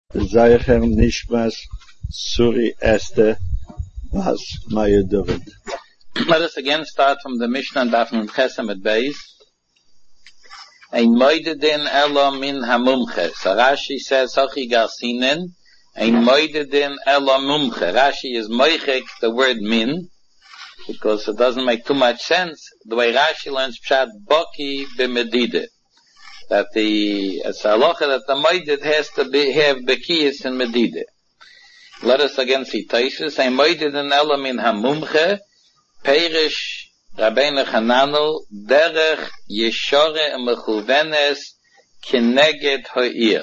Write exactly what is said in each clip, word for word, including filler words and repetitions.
Zaychem Nishmas Suri Esther Bas Maya David. Let us again start from the Mishnah and Daf Nun Chesem at Beis. Ein moidedin elo min hamumche. So Rashi says, Sochi garsinen, ein moidedin elo mumche. Rashi is moichek the word min, because it doesn't make too much sense. The way Rashi learns Pshat Boki b'medide. That the, it's a halacha that the moided has to be, have bekiyas in medide. Let us again see Taisus. Ein moidedin elo min hamumche, Perish Rabbeinu Hananel derech yeshore mechuvenes keneged ha'ir.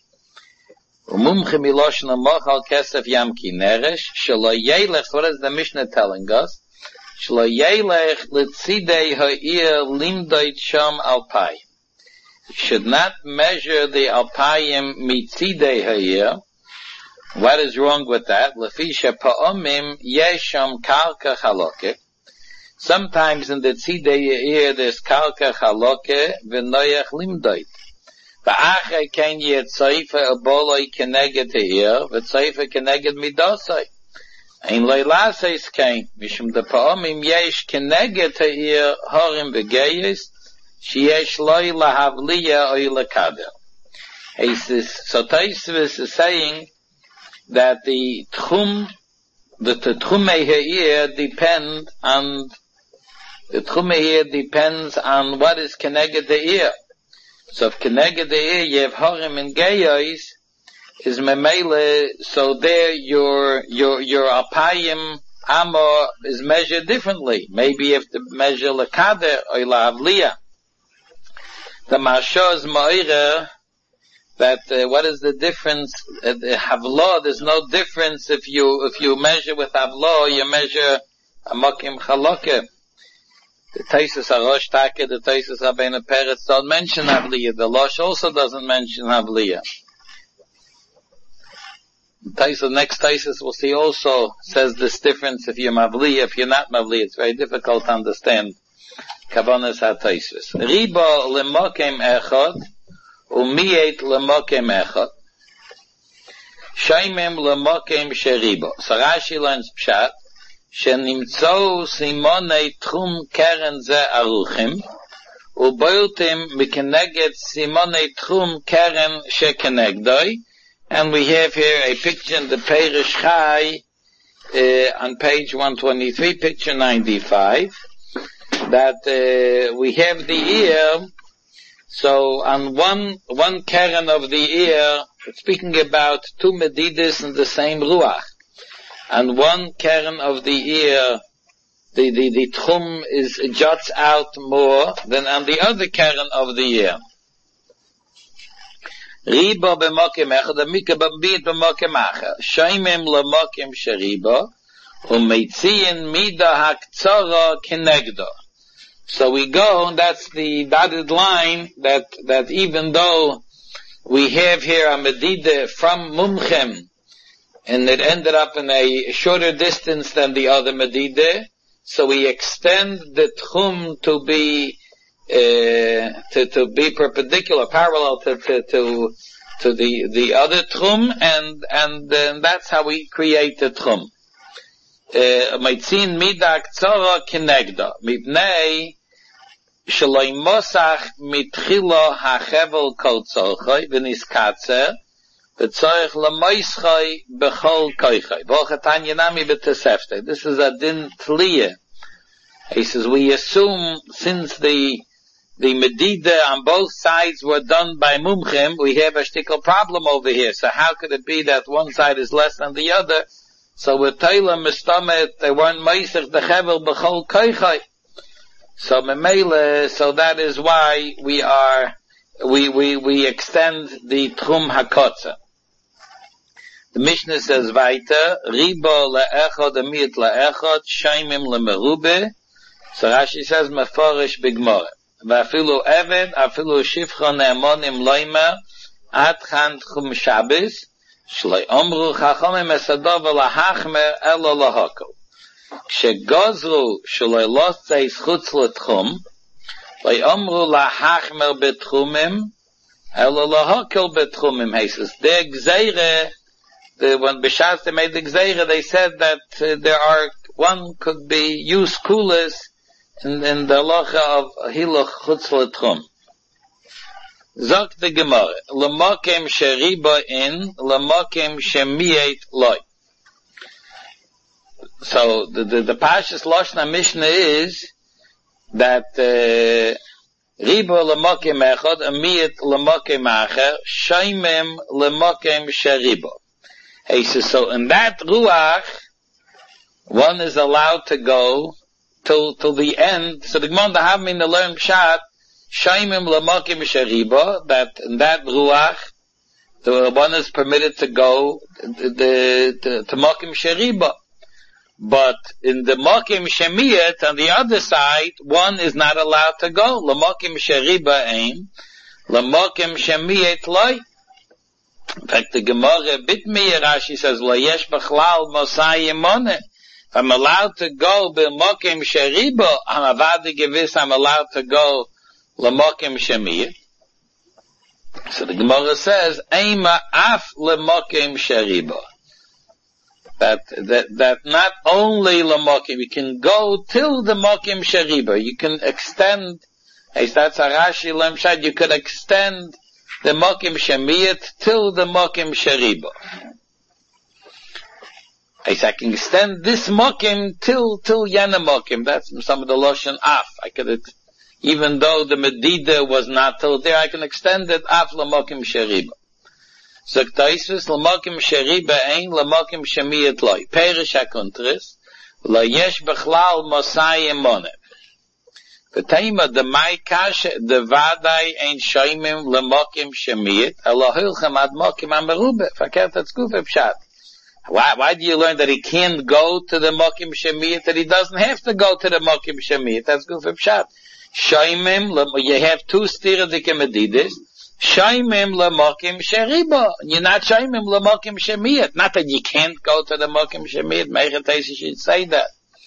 Umumche miloshna mochal kesef yam kineresh shelo yelech. What is the Mishnah telling us? Shelo yelech letzidei ha'ir limdoit sham alpayim. You should not measure the alpayim mitzidei ha'ir. What is wrong with that? Lefisha pa'omim yesham karka chaloke. Sometimes in the tzidei ha'ir there's karka chaloke v'noyach limdoit. V'achai ken yetzaifa aboloi keneged ha'ir v'tzaifa keneged midosai. Ein loilaseis ken mishum de pa'omim yesh keneged ha'ir horim v'geyes sheyesh loi lahavliya oi lekader. He says, so Taisvis is saying that the tchum, the tchumei ha'ir depend on, the tchumei ha'ir depends on what is keneged the ear. So if keneged the ear, you have horim and geyos, is memele, so there your, your, your alpayim amor is measured differently. Maybe you have to measure lekader or la'avliya. The Marsha is ma'ira, that uh, what is the difference? Uh, havlo, there's no difference if you if you measure with havlo, you measure amakim chaloke. The Taisus Arosh Take, the Taisus Rabbeinu Peretz don't mention havliya. The Losh also doesn't mention havliya. The Taisus, next Taisus we'll see also says this difference if you're mavliya, if you're not mavliya. It's very difficult to understand. Kavanas ha-Taisus. Riba lemokem echad. Umiyet lemokem echad. Shaimem lemokem sheribo. So Rashi learns pshat. Shenimtzou simonei tchum keren ze aruchim. Uboyotim mikeneged simonei tchum keren shekenegdoi. And we have here a picture in the Perish Chai, uh, on page one twenty-three, picture ninety-five. That, uh, we have the ear. So on one, one keren of the ear, speaking about two medidis in the same ruach. On one keren of the ear, the, the, the tchum is, juts out more than on the other keren of the ear. Riba b'mokem echad, amika b'mbit b'mokem acher. Shaimim l'mokem sheriba, u'meitziyin mida haktzara kenegdo. So we go, that's the dotted line, that, that even though we have here a medida from Mumchem, and it ended up in a shorter distance than the other medida, so we extend the tchum to be, uh, to, to be perpendicular, parallel to, to, to, to the, the other tchum, and, and, uh, that's how we create the tchum. Meitzin midak tzara kenegda, mipnei, Shaloi Mosach mitchilo hachevel kol tzorchoi v'niskatzer v'tzorich l'moischoi b'chol koichoi v'ochatanya nami b'tesefte. This is a din tliya. He says, we assume since the the medida on both sides were done by mumchim, we have a shtickle problem over here. So how could it be that one side is less than the other? So with Taila mistamet, they weren't moisach the chevel b'chol koichoi. So memele, so that is why we are, we, we, we extend the tchum hakotza. The Mishnah says weiter, ribo le'echad amiyat le'echad, shaimim le'merube. So Rashi says meforish bigmore. Va'afilu eved, afilu shifcha ne'emonim loimer, ad chan tchum Shabbos, shloi omru chachomim esadov elahachmer elo lahokol. כשגוזרו שלא לוסי זכוץ לתחום, ויאמרו להחמר בתחומים, Elolahakil betchumim hases. The gzeire, the when B'Shas they made the gzeire, they said that uh, there are one could be used kulas in, in the halacha of hiluch chutz l'tchum. Zok the Gemara, l'makem sheriba in, l'makem shemiyet loy. So the the, the Pashas Lashon Mishnah is that uh, riba l'makem echad, amiyet l'makem acher, shaymem l'makem sheriba. He says, so in that ruach, one is allowed to go till till the end. So the Gemara have me to learn pshat, shaymem l'makem sheriba, that in that ruach, the one is permitted to go the, the, the, to makim sheriba. But in the makim shemiyat, on the other side, one is not allowed to go. L'makim sheriba aim, l'makim shemiyat loy. In fact, the Gemara bit me, Rashi says, lo yesh b'chlal mosai yimone. If I'm allowed to go b'makim sheriba, I'm avadi gewiss I'm allowed to go l'makim shemiyat. So the Gemara says, Eima af l'makim sheriba. That, that, that not only l'makim, you can go till the makim sheriba. You can extend, as that's a Rashi lemshad, you could extend the makim shemiyat till the makim sheriba. As I can extend this makim till, till yana makim. That's some of the Lashon af. I could, even though the medida was not till there, I can extend it af l'makim sheriba. So Taisvis l'makim sheriba ein l'makim shemiyat loy. Perish hakuntris lo yesh b'chlal mosai emonev. V'teima the mai kasha the vaday ein shoymim l'makim shemiyat elo hilchem ad makim amerube. Fakert at skufet pshat. Why, why do you learn that he can't go to the makim shemiyat, that he doesn't have to go to the makim shemiyat? That's skufet pshat. Shoymim, you have two stiradik medidis. Shaymim l'makim sheriba. You're not shaymim l'makim shemiyat. Not that you can't go to the makim shemiyat. Meichatesi should say that.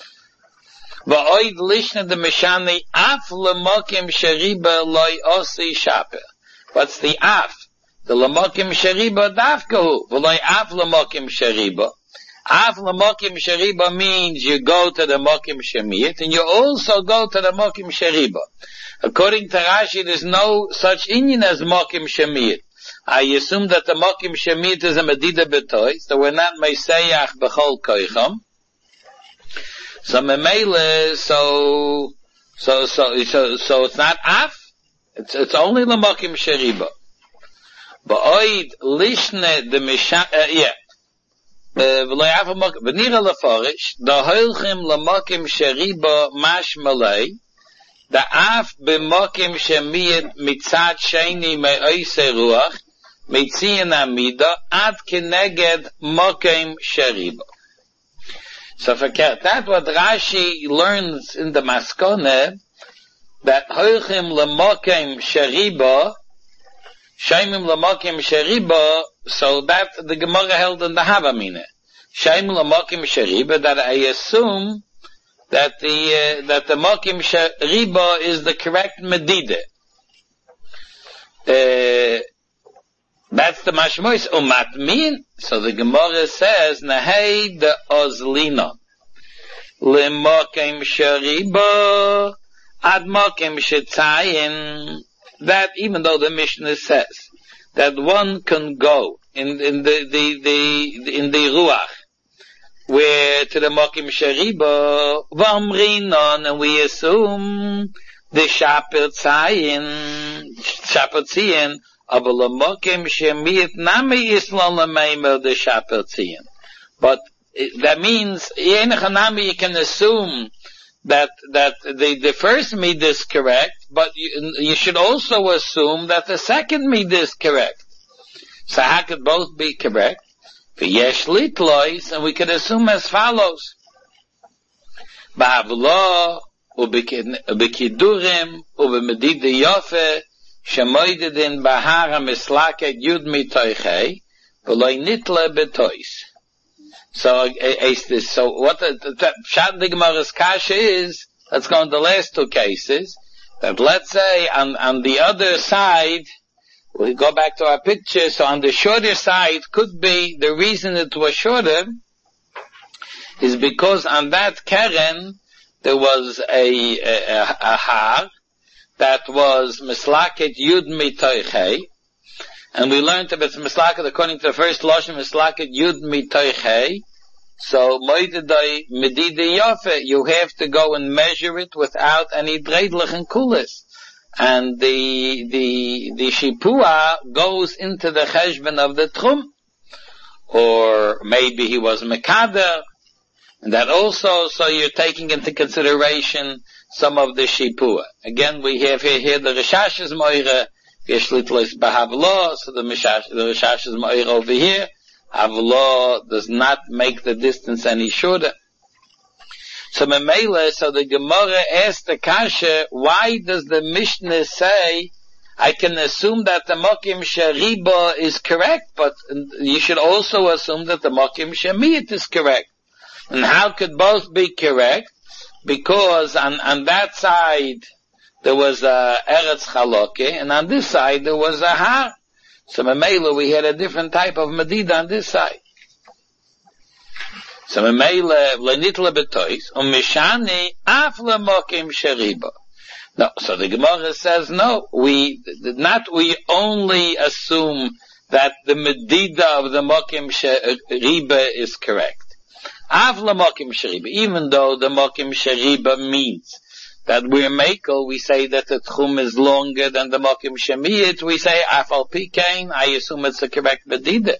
V'oid lishna the mishani af l'makim sheriba loy osi shaper. What's the af? The l'makim sheriba dafkahu. V'loy af l'makim sheriba. Af l'makim sheriba means you go to the makim shemiyat and you also go to the makim sheriba. According to Rashi, there's no such inyan as makim shemiyat. I assume that the makim shemiyat is a medida betoy, so we're not meisayach b'chol koicham. So memele, so so so so so it's not af. It's it's only the makim sheriba. Ba'oid lishne the mishan uh, yeah. V'loy af makim v'nira lefarish the hoilchim l'makim sheriba mash malay. The af b'makim shemiyat mitzad sheni me'oisei ruach mitziyin amida ad keneged makim sheriba. So forget that what Rashi learns in the Maskone, that hoichim l'makim sheriba, shaymim l'makim sheriba, so that the Gemara held in the Havamina. Shaymim l'makim sheriba, that I assume that the uh, that the makim sheriba is the correct medida. Uh, that's the mashmois umatmin. So the Gemara says nahei the ozlina lemakim sheriba ad makim shetzayin. That even though the Mishnah says that one can go in in the the, the in the ruach, where to the makim sheriba v'amrinon, and we assume the shaper tzayin, shaper tzayin, aber the makim shemiyat nami islam l'meimer the shaper tzayin. But it, that means yenachanami you can assume that that the the first mid is correct, but you, you should also assume that the second mid is correct. So how could both be correct? Yesh litlois, and we could assume as follows: Ba'avlo ubekidurim ubemedida yofe shemoidedin bahara mislaket yud mitoichei v'loy nitle betois. So, is this? So, what the the Pshat the Gemara's kasha is? Let's go on the last two cases. That let's say on on the other side we go back to our picture. So on the shorter side could be the reason it was shorter is because on that keren there was a, a, a, a har that was mislaket yud mitoichei, and we learned that it's mislaket according to the first lashon mislaket yud mitoichei. So moidedai medide yafe, you have to go and measure it without any dreidlich and kulis, and the the the shipua goes into the cheshbon of the tchum, or maybe he was mekader. And that also, so you're taking into consideration some of the shipua. Again, we have here, here the Rishash is moira, Yeshlitlis Bahavlo, so the Rishash, the Rishash is moira over here. Havlo does not make the distance any shorter. So Memele, so the Gemara asked the Kasha, why does the Mishnah say, I can assume that the Mokim Shariba is correct, but you should also assume that the Mokim Shemiyat is correct. And how could both be correct? Because on, on that side there was a Eretz Chaloke, and on this side there was a Har. So Memela we had a different type of Medida on this side. So Memela Lenitla Betois, um Mishani Afla Mokim Shariba. No, so the Gemara says no, we, not we only assume that the Medida of the Mokim Shariba is correct. Avla Mokim Shariba, even though the Mokim Shariba means that we're Mekel, we say that the Tchum is longer than the Mokim Shemiyit, we say Afal Pikain, I assume it's a correct Medida.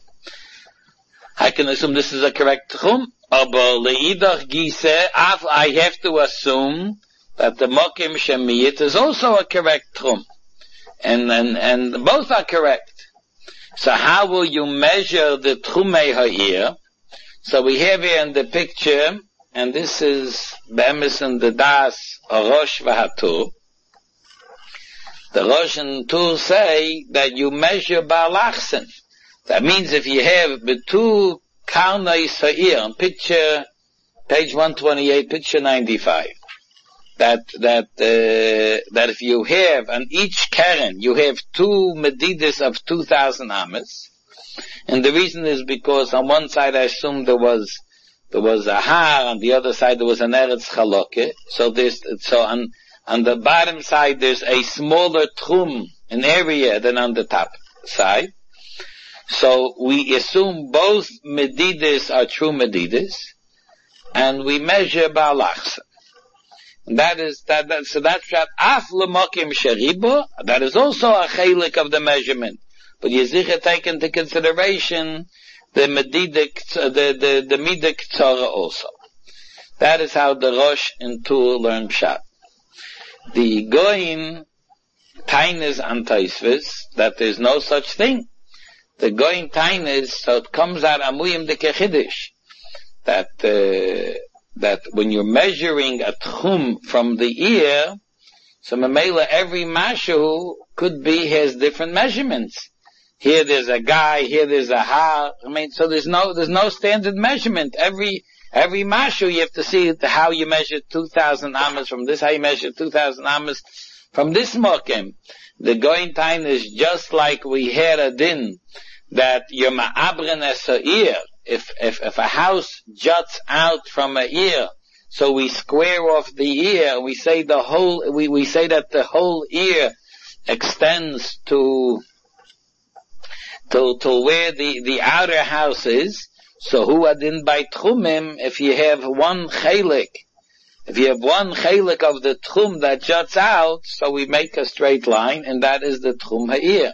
I can assume this is a correct Tchum, but Leidach Gise, I have to assume that the Mokim Shemiyit is also a correct Tchum. And, and, and both are correct. So how will you measure the Tchumei Ha'ir? So we have here in the picture, and this is Be'emes and the Das, Rosh Vahatur. The Rosh and Tur say that you measure Ba'alachsen. That means if you have Betu Karnai Sa'ir, on picture, page one twenty-eight, picture ninety-five, that, that, uh, that if you have, on each Karen, you have two Medidas of two thousand Amas. And the reason is because on one side I assume there was, there was a Har, on the other side there was an Eretz Chaloke. So there's, so on, on the bottom side there's a smaller Tchum, an area than on the top side. So we assume both Medidas are true Medidas, and we measure Ba'alachsen. That is, that, that, so that's that Af L'Mokim Shariba, that is also a chelik of the measurement. But Yezicha take into consideration the Medidik, the, the, the Midik Tzara also. That is how the Rosh and Tur learn Pshat. The Goyim Tainas and Taisvis, that there is no such thing. The Goyim Tainas, so it comes out Amuyim de Kechidish, that, uh, that when you're measuring a Tchum from the ear, so Mamela, every Mashu could be, has different measurements. Here there's a guy, here there's a har. I mean, so there's no, there's no standard measurement. Every, every mashu you have to see how you measure two thousand amas from this, how you measure two thousand amas from this mokem. The going time is just like we had a din, that you're ma'abren es a ear. If, if, if a house juts out from a ear, so we square off the ear, we say the whole, we, we say that the whole ear extends to, to, to where the, the outer house is. So who adin by tchumim, if you have one chelik, if you have one chelik of the tchum that juts out, so we make a straight line, and that is the tchum ha'ir.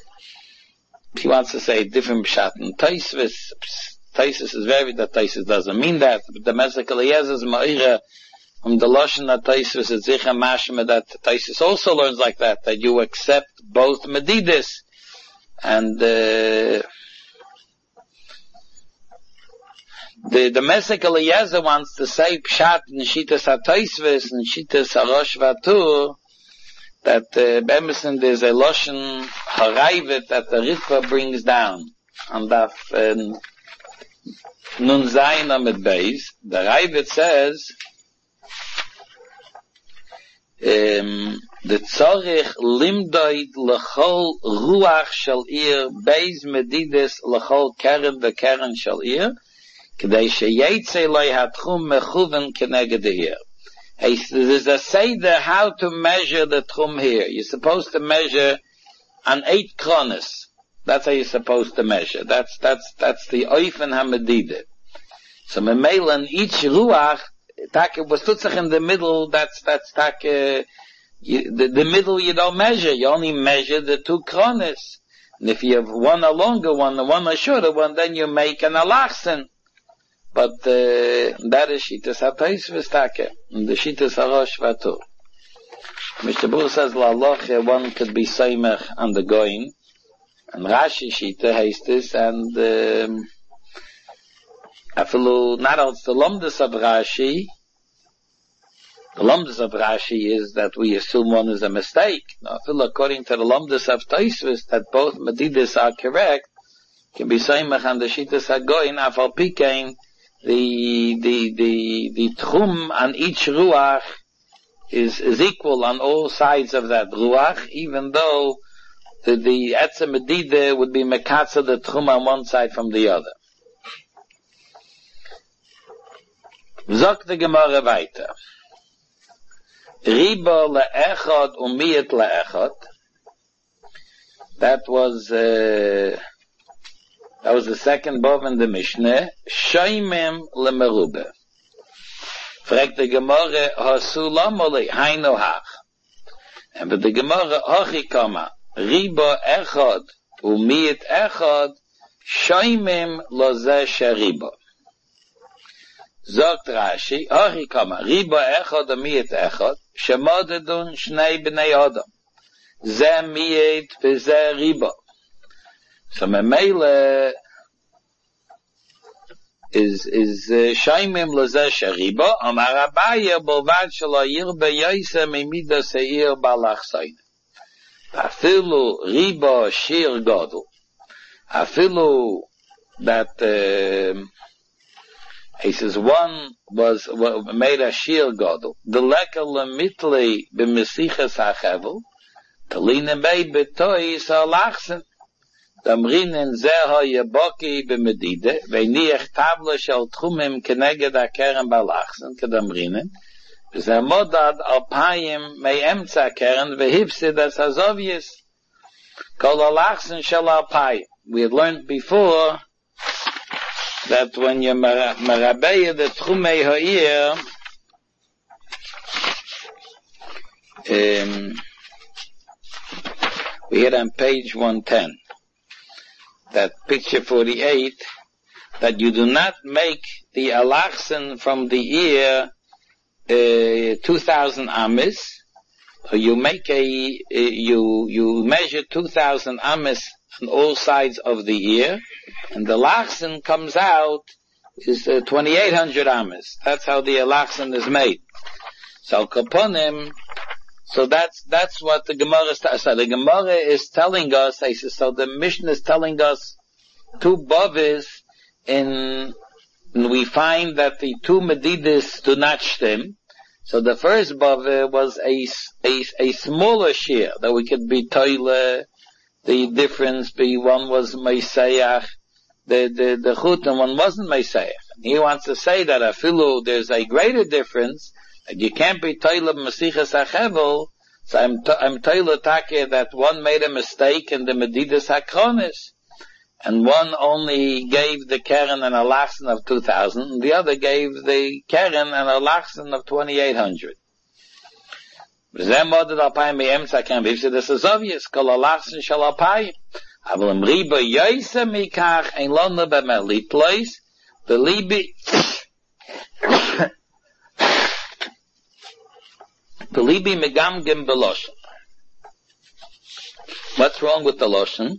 He wants to say different pshat and taisvis. Taisis is very, that Taisis doesn't mean that. But the Mesach Eliezer is ma'ira, um, the Lashon that Taisis is zicha mashma, that Taisis also learns like that, that you accept both medidis. And, uh, the, the Mesach Eliezer wants to say pshat in Shitas HaTaisvis and Shitas HaRosh Vatur, that, uh, Bemesen there's a Lashon Harayvet that the Ritva brings down. And that, um, Nun Zayin Amid Beis, the Raivet says, um, the tzorich limdoid lechol ruach shel ir beis medides lechol keren the keren shel ir k'dei sheyetze loy hatchum mechuven keneged the ir. Hey, there's a seder how to measure the tchum here. You're supposed to measure an eight kronos. That's how you're supposed to measure. That's that's that's the oifen hamedide. So memeilan each ruach tak was tutzach in the middle. That's that's tak. Uh, You, the, the middle you don't measure, you only measure the two kronos. And if you have one a longer one and one a shorter one, then you make an alachsen. But uh, that is Shittas HaTosfos Taka, and the Shittas HaRosh Vatur. Mister Bruch says, La'aloch, one could be Seimach on the Goin, and Rashi Shita heißt es, and um, afilu, not als the Lomdes of Rashi, the Lomdes of Rashi is that we assume one is a mistake. Now, according to the Lomdes of Tosfos, that both Medidas are correct, can be Seimach and the Shittas HaGoyin, Afal Pikein, the, the, the, the Tchum on each Ruach is, is equal on all sides of that Ruach, even though the, the Etze Medida would be Mekatza, the Tchum on one side from the other. Zok the Gemara weiter. Riba le'echad umiyat le'echad. That was, uh, that was the second bov in the Mishnah. Shoymem le'merube. Fragt the Gemara, hasulam ole haino hach. And but the Gemara, hachi kama, riba echad umiyat echad, shoymem loze sheriba. Zogt Rashi, hachi kama, riba echad umiyat echad, shemodedun shnei b'nei adam. Ze miyet v'ze riba. So memele is is shaymim leze sheriba. Amar Abaye bovad shelo yirbe yose mimida seir balachsayin. Afilu riba shir gadol. Afilu that uh, he says one was made a shir gadol. The lekel lemitli b'mesiches hachevel. Talina bei betoi salachsen. Damrinen zeha yeboki b'medide. Ve'niach tabla shel tchumim keneged hakeren balachsen. Kedamrinen. V'zeh modad alpayim mei emtza keren. Ve'hipsid as hazovius. Kol alachsen shel alpayim. We had learned before that when you merabeya the tchumei ha'ir, um, we had on page one ten, that picture forty-eight, that you do not make the alachsen from the ear uh, two thousand amis, or you make a, uh, you, you measure two thousand amis on all sides of the ear, and the lachsen comes out is uh, twenty-eight hundred amis. That's how the lachsen is made. So kaponim, so that's, that's what the Gemara is, so the Gemara is telling us, I say, so the Mishnah is telling us two bovis in, and we find that the two medidis do not stem. So the first bove was a, a, a smaller shear that we could be toile, the difference be one was Meisayach, the, the, the chut, and one wasn't Meisayach. He wants to say that afilu, there's a greater difference, that you can't be toile Mesichas HaChevel, so I'm, to, I'm toile take that one made a mistake in the Medidas HaKronis, and one only gave the Keren an alachsen of two thousand, and the other gave the Keren an alachsen of twenty-eight hundred. This is obvious. Kol alachsen shel alpayim. Aval im riba yoyse mikach ein lona b'melit place. The libi, the libi megamgim b'loshen. What's wrong with the loshen?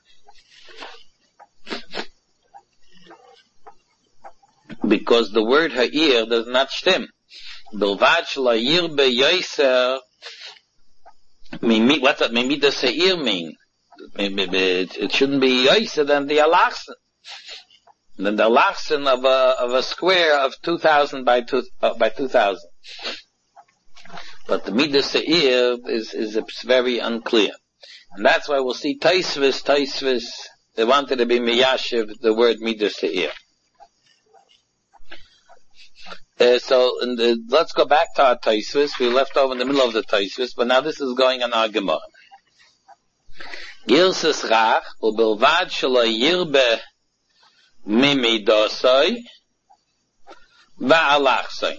Because the word ha'ir does not stem. Bilvad shel ha'ir beyoser. What's that? Maybe the seir mean? It shouldn't be yoser than the alachsen. Then the alachsen of a of a square of two thousand by two uh, by two thousand. But the Midas Se'ir is, is very unclear. And that's why we'll see Taisvis, Taisvis, they wanted to be Miyashiv, the word Midas Se'ir. Uh, so, in the, let's go back to our Taisvis. We left over in the middle of the Taisvis, but now this is going on our Gemara. Gilses Rach, u'bilvad shelo yirbe mimidosoi, va'alachsoi.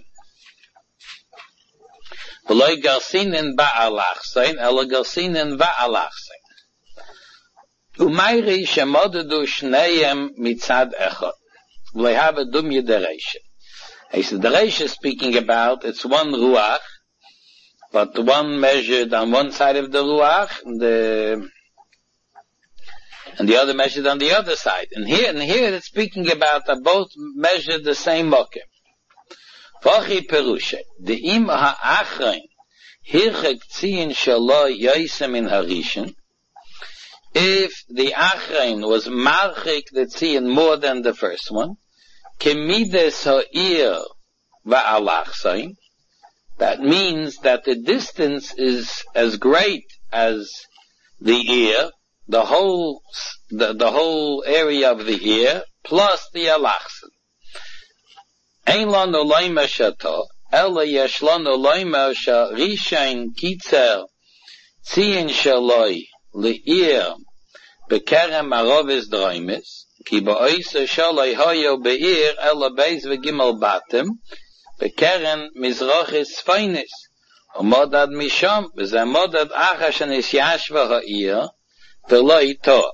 V'loi garsinin va'alachsoi, elo garsinin va'alachsoi. Umayri shemodedu shneyem mitzad echot. V'loi have a dum yedereshe. He said, the Reish is speaking about, it's one Ruach, but one measured on one side of the Ruach, and the, and the other measured on the other side. And here, and here it's speaking about that both measured the same mokim. Vachi perushe, the im ha'achrein, hirchek tziyin shalo yoisem in harishin, if the achrein was marchik the tziyin more than the first one, Kemides ha'ir va'alachsai. That means that the distance is as great as the ear, the whole, the, the whole area of the ear, plus the alachsan. Ein lanu loima shato, ela yesh lanu loima sha rishain kitzer tziyin shaloi le'ir bekerem arovis droimis, Ki ba'oisa shalai hayo be'ir ela beis v'gimel batem be'keren mizrachis feinis u'modad misham v'zeh modad achash anis yashva ha'ir v'loi to.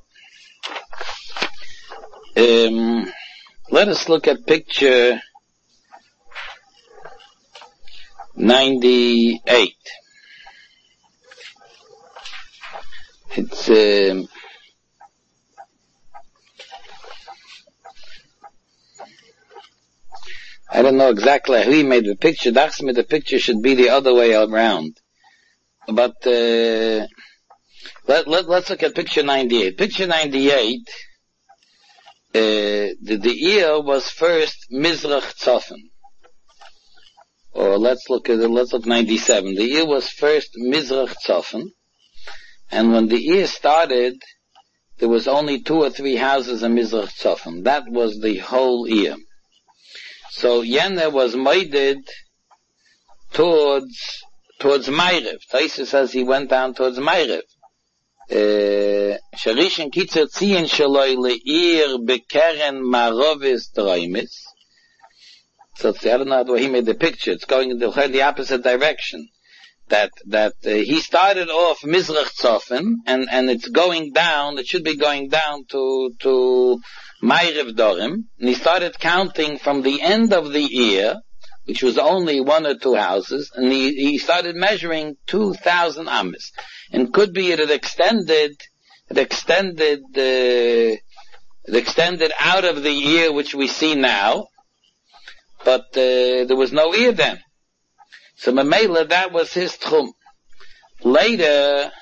Um, let us look at picture ninety-eight. It's um, I don't know exactly how he made the picture. Dachsme, the picture should be the other way around. But uh, let, let, let's look at picture ninety-eight. Picture ninety-eight, uh, the, the ear was first Mizrach Tzofen. Or let's look at it, let's look ninety-seven. The ear was first Mizrach Tzofen. And when the ear started, there was only two or three houses in Mizrach Tzofen. That was the whole ear. So Yene was moided towards towards Ma'ariv. Taisa says he went down towards Ma'ariv. Sharishin kitzer tziyin shaloi le'ir bekeren marovis droimis. So I don't know how he made the picture. It's going in the, the opposite direction. That that uh, he started off Mizrach Tzofen, and and it's going down. It should be going down to to Ma'ariv Dorim, and he started counting from the end of the ear, which was only one or two houses, and he he started measuring two thousand amas. And could be it had extended, it extended uh, it extended out of the ear which we see now, but uh, there was no ear then. So Mamela, that was his tchum. Later,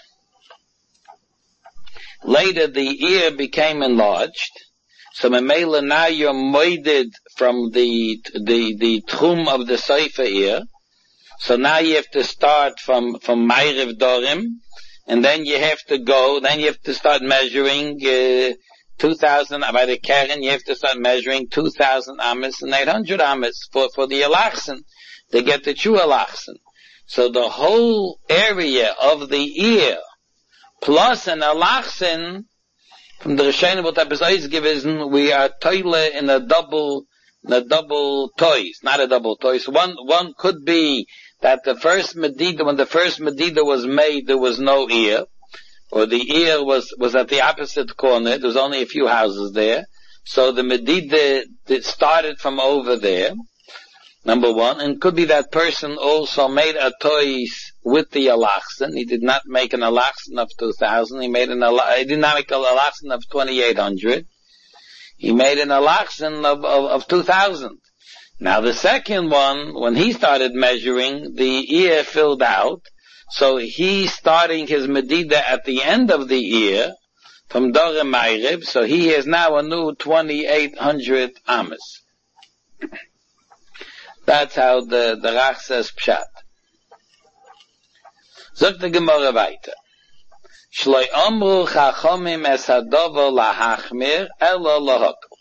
later the ear became enlarged. So Mamela, now you're moided from the the the tchum of the Seifa ear. So now you have to start from from Ma'ariv Dorim, and then you have to go. Then you have to start measuring uh, two thousand by the Karen. You have to start measuring two thousand amas and eight hundred amas for for the alachsen. They get the true alachsen. So the whole area of the ear plus an alachsen, from the Rishonim what Abizayis given, we are toile in a double, in a double toys, not a double toys. One, one could be that the first medida, when the first medida was made, there was no ear, or the ear was, was at the opposite corner. There was only a few houses there. So the medida that started from over there. Number one, and could be that person also made a toys with the alachsen. He did not make an alachsen of two thousand. He made an he did not make an alachsen of twenty-eight hundred. He made an alachsen of, of, of two thousand. Now the second one, when he started measuring, the ear filled out. So he's starting his medida at the end of the ear from Dore Ma'ariv. So he has now a new twenty-eight hundred amas. That's how the, the Rach says Pshat. Sagt die Gemara weiter. Shloi amru chachomim es hadover lahachmir elo lahakel.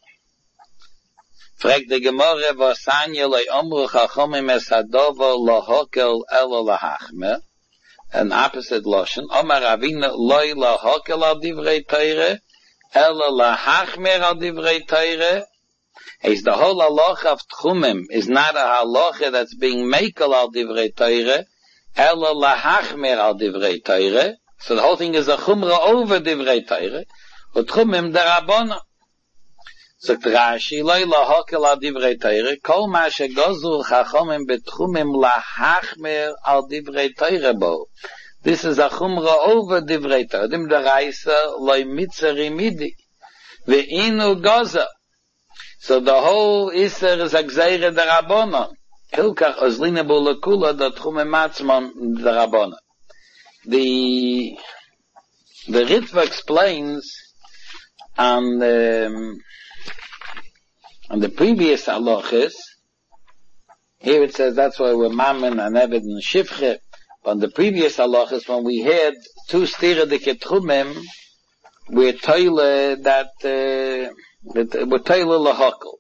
Fragt die Gemara, was sanje loi amru chachomim es hadover lahakel elo lahachmir. An opposite lashon. Amar Ravina loi lahakel al divrei Torah elo lahachmir al divrei Torah. Is the whole halacha of Tchumim is not a halacha that's being mekel al divrei Torah, ela lahachmer al divrei Torah. So the whole thing is a chumra over divrei Torah, but Tchumim derabona. So Rashi loy lahakel al divrei Torah, kol ma shegozu chachomim betchumim lahachmer al divrei Torah bo. This is a chumra over divrei Torah. Dim deraisa loy mitzari midi ve'inu goza. So the whole Isser is a Gzeire der Rabbanon. Hilkach ozline bulakula dat chume matzman der Rabbanon. The, the Ritva explains on the, on the previous halachas, here it says that's why we're Mammon and Eved and Shifche, but on the previous halachas when we had two stira de ketrumim, we're toile that, uh, But we're toile lahakel.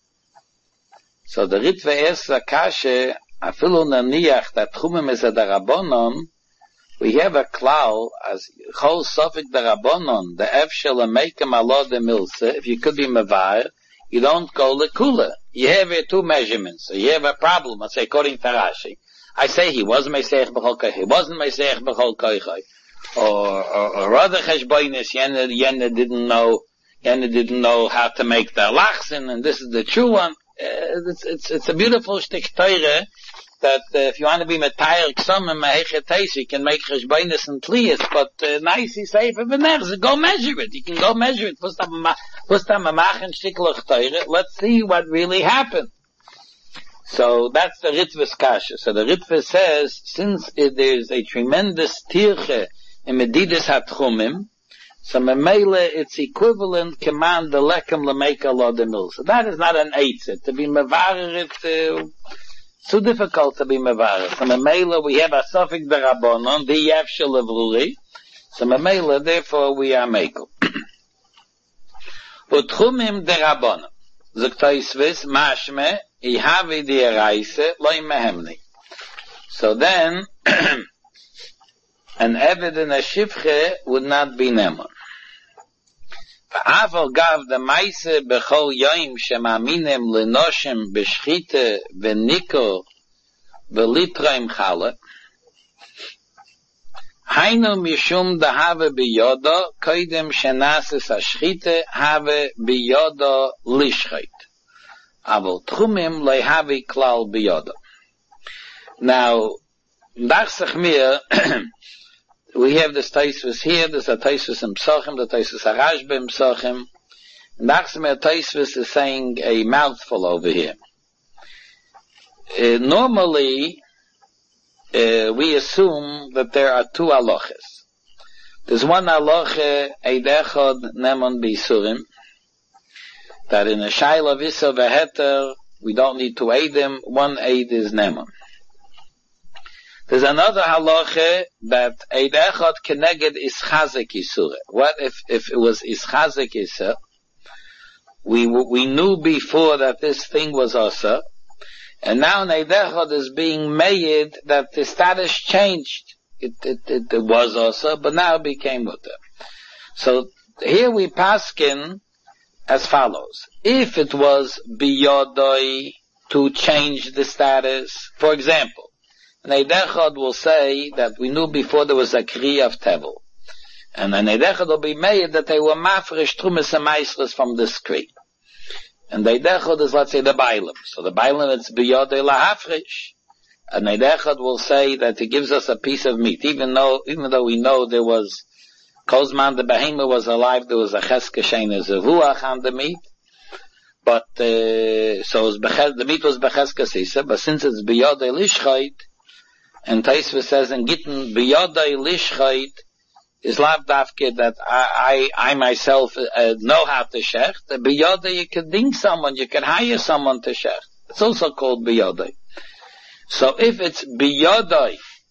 So the Ritva es akashe, afilu naniach that Tchumim is a darabonon, we have a klal as chol sofik darabonon, the efshel amekem alo de milse, if you could be mevar, you don't go lekula. You have uh, two measurements. So you have a problem. Let's say according to Rashi, I say he wasn't meseich b'chol koichai, he wasn't meseich b'chol koichai, or or, or other cheshbonis, yena yena didn't know. And they didn't know how to make the lachsin, and this is the true one. Uh, it's, it's, it's a beautiful shtik teire that uh, if you want to be metayr ksomim mehechetesi, you can make cheshbainis and tliyas, but uh, nice is safe so go measure it. You can go measure it. Let's see what really happened. So that's the Ritva's kasha. So the Ritva says, since it, there's a tremendous tirche in Medidus HaTchumim, so memele, it's equivalent command the lekem lemeka lo de mil. So that is not an eitzit. To be mevarer, it's uh, too difficult to be mevarer. So memele, we have a suffix derabonon, the yafshel levruri. So memele, therefore we are mekel. Utchumim derabonon. Zuktaisvis, mashme, ihavi di eraise, loy mehemni. So then, an Eved and a Shifche would not be Neman. V'aval gav the Maise b'chol yoim shemaminem l'noshim b'shchite v'niko v'litraim chala haynu mishum dahave biyodo koidem shenasis ashchite have biyodo lishchait aval tchumim lehavi klal biyodo. Now, Dachsach mir, we have this Taisvus here, there's a Taisvus in Psachim, the Taisvus Harashba in Psachim, and Dachsach mir Taisvus is saying a mouthful over here. Uh, normally, uh, we assume that there are two halachas. There's one halacha, Eid Echad Nemon B'Yisurim, that in a Shaila Visa V'Heter, we don't need to aid them, one aid is Nemon. There's another halacha that Eid Echad Keneged Ischazek Yisura. What if, if it was Ischazek Yisura? We, we knew before that this thing was Asa, and now in Eid Echad is being made that the status changed. It, it, it, it was Asa, but now it became Mutter. So here we paskin as follows. If it was Biyodoi to change the status, for example, an Eid Echad will say that we knew before there was a Kriya of Tevel. And an Eid Echad will be made that they were mafresh trumas and meisles from this Kriya. And the Eid Echad is, let's say, the Bailam. So the Bailam, it's biyodei lahafresh. And Eid Echad will say that it gives us a piece of meat. Even though, even though we know there was, Kozman, the Behema was alive, there was a cheske sheina zevuach on the meat. But, uh, so it was beches, the meat was becheske sisa, but since it's biyodei lishchait, and Taisva says in Gittin, biyodei lishchait, is lav dafke that I, I, I myself uh, know how to shecht. Biyodei, you can ding someone, you can hire someone to shecht. It's also called biyodei. So if it's biyodei,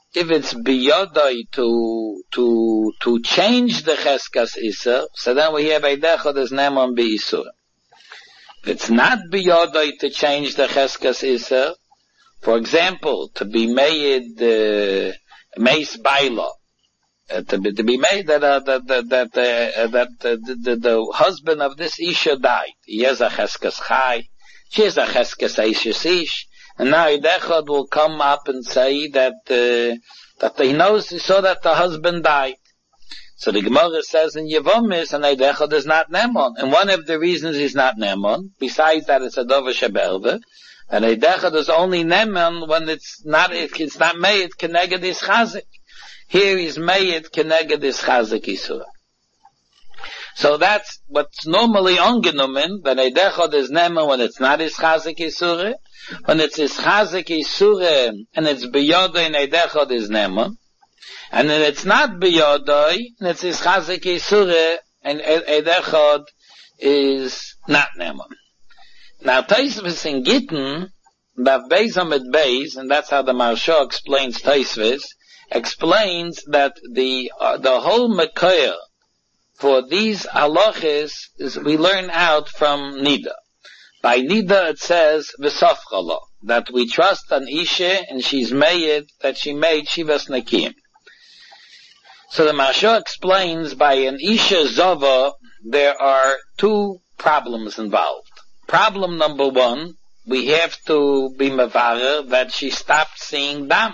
if it's biyodai to, to, to change the cheskas Isser, so then we have Eidechod as Nemon B'Isur. If it's not biyodai to change the cheskas Isser, for example, to be made, uh, Meis Baila, uh, to be, to be made that, uh, that, that, that, uh, that, uh, the, the, the husband of this Isha died. He has a cheskas Chai, she has a cheskas Eishes Ish, and now Eidechod will come up and say that, uh, that he knows, he saw that the husband died. So the Gemara says in Yevomis, and Eidechod is not Nemon. And one of the reasons he's not Nemon, besides that it's a Dover Sheberve, and Eidechod is only Nemon when it's not, it's not made Keneged is Chazik. Here he's made Keneged is Chazik Isura. So that's what's normally ungenommen, that Eidechod is Nemon when it's not is Chazik Isura. When it's is Chazik Isura, and it's Biyodai and Eidechod is Nemon. And then it's not Biyodai, and it's is Chazik Isura, and Eidechod is not Nemon. Now, Taisvis in Gittin, Bav Beis Amid Beis, and that's how the Maharsha explains Taisvis, explains that the uh, the whole Mekayah for these halachis is we learn out from Nida. By Nida it says V'safchala, that we trust an Isha and she's made, that she made Shivas Nakim. So the Maharsha explains by an Isha Zava there are two problems involved. Problem number one, we have to be mevarer that she stopped seeing dam.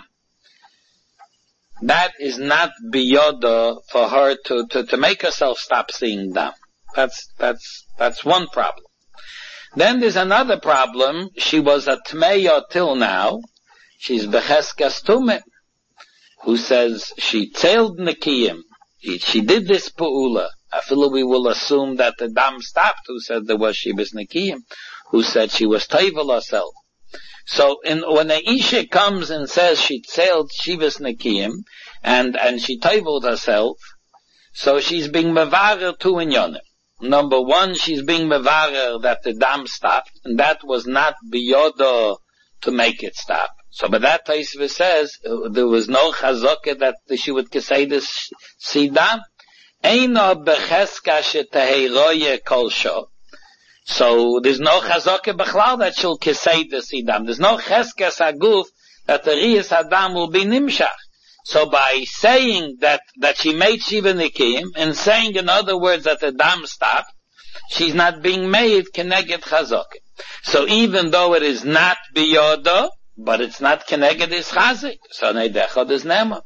That is not biyoda for her to, to, to make herself stop seeing dam. That's, that's, that's one problem. Then there's another problem. She was a tmeya till now. She's becheskas tumim, who says she tailed nekiyim. She did this pu'ula. Afilu we will assume that the dam stopped, who said there was Shibas Nekiyim, who said she was Taival herself. So in, when the Isha comes and says she sailed Shibas Nekiyim, and, and she Taivaled herself, so she's being mevarer two in Yonim. Number one, she's being mevarer that the dam stopped, and that was not biyoda to make it stop. So by that Taisva says, uh, there was no chazokah that she would say this see dam. Eino becheska sheteheiroye kolsho. So there's no chazokah b'chlal that she'll kisei the sidam. There's no cheskas aguf that the riyas adam will be nimshach. So by saying that, that she made Shiva Nikim, and saying in other words that the dam stopped, she's not being made keneged chazokah. So even though it is not biyoda, but it's not keneged is chazik, so neidechod is nema.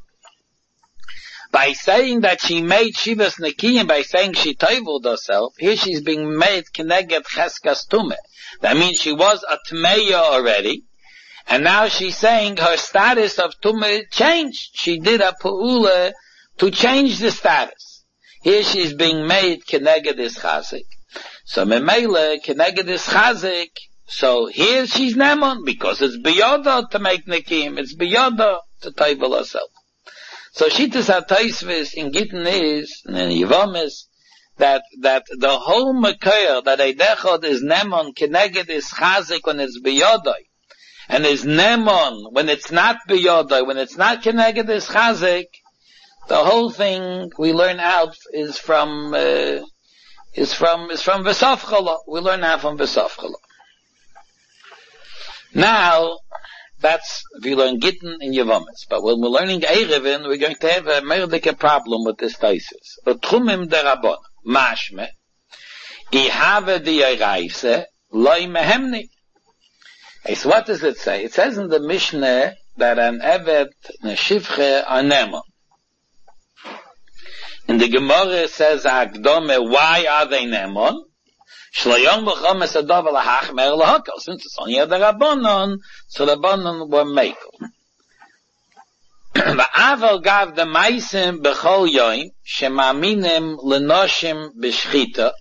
By saying that she made Shivas Nekiyim, by saying she toivled herself, here she's being made Keneged Cheskas Tumeh. That means she was a Tmeya already, and now she's saying her status of Tumeh changed. She did a Pu'ula to change the status. Here she's being made Keneged is Chazik. So Memele, Keneged is Chazik, so here she's Nemon, because it's Biyoda to make Nekiyim, it's Biyoda to toivl herself. So Shittas HaTaisvis in Gittin is, and in Yevomis, that, that the whole Mekayah, that Eidechod is Nemon, Keneged is Chazik when it's Biyodai, and is Nemon when it's not Biyodai, when it's not Keneged is Chazik, the whole thing we learn out is from, uh, is from, is from V'safchala. We learn out from V'safchala. Now, that's, we learn Gittin in Yevomis. But when we're learning Erevin, we're going to have a merdike problem with this thesis. Utchumim derabon, mashme, I have di Ereise, loy mehemni. So what does it say? It says in the Mishnah that an Evet neshivche anemon. In the Gemara it says, Agdome, why are they nemon? Shloyom b'chom es adov alahach mer lahakol. Since it's only a Rabbanon, so the Rabbanon were makel. Va'aval gav the maisim b'chol yoim, shemaminim lenoshim b'shchita,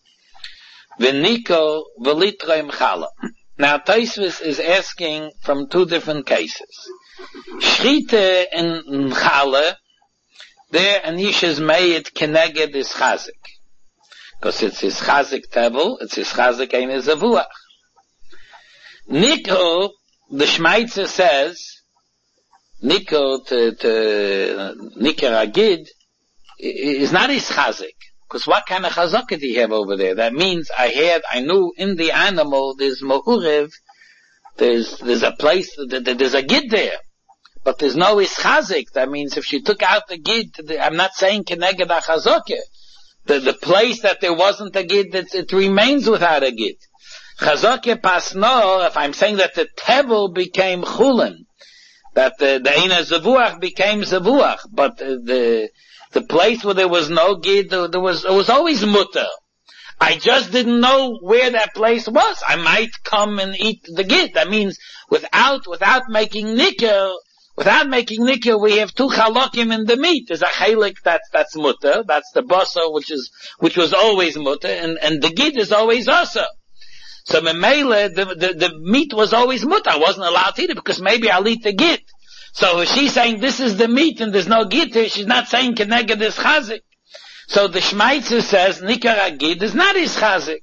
v'niko v'litroim chala. Now Taisvis is asking from two different cases. Shchita in chala, there an ish is made keneged is chazik. Because it's his chazik tevel, it's his chazik ein zavuach. Niko, the Shmaitzer says, Nikel to, to Niker Agid is not his chazik. Because what kind of chazaka do you have over there? That means I had, I knew in the animal there's ma'urev, there's, there's a place, there's a gid there. But there's no ischazik. That means if she took out the gid, I'm not saying keneged achazokeh. The, the place that there wasn't a gid, it, it remains without a gid. Chazokeh pasno, if I'm saying that the tevel became chulin, that the, the ina zavuach became zavuach, but the, the, the place where there was no gid, there, there was, it was always mutter. I just didn't know where that place was. I might come and eat the gid. That means without, without making nikel, Without making nikkel, we have two chalokim in the meat. There's a chalik that's, that's mutter, that's the basa, which is, which was always mutter, and, and the gid is always asa. So memele, the, the, the meat was always mutter. I wasn't allowed to eat it because maybe I'll eat the gid. So if she's saying this is the meat and there's no gid here, she's not saying keneged is chazik. So the Shmaitzer says, nikar gid is not his chazik.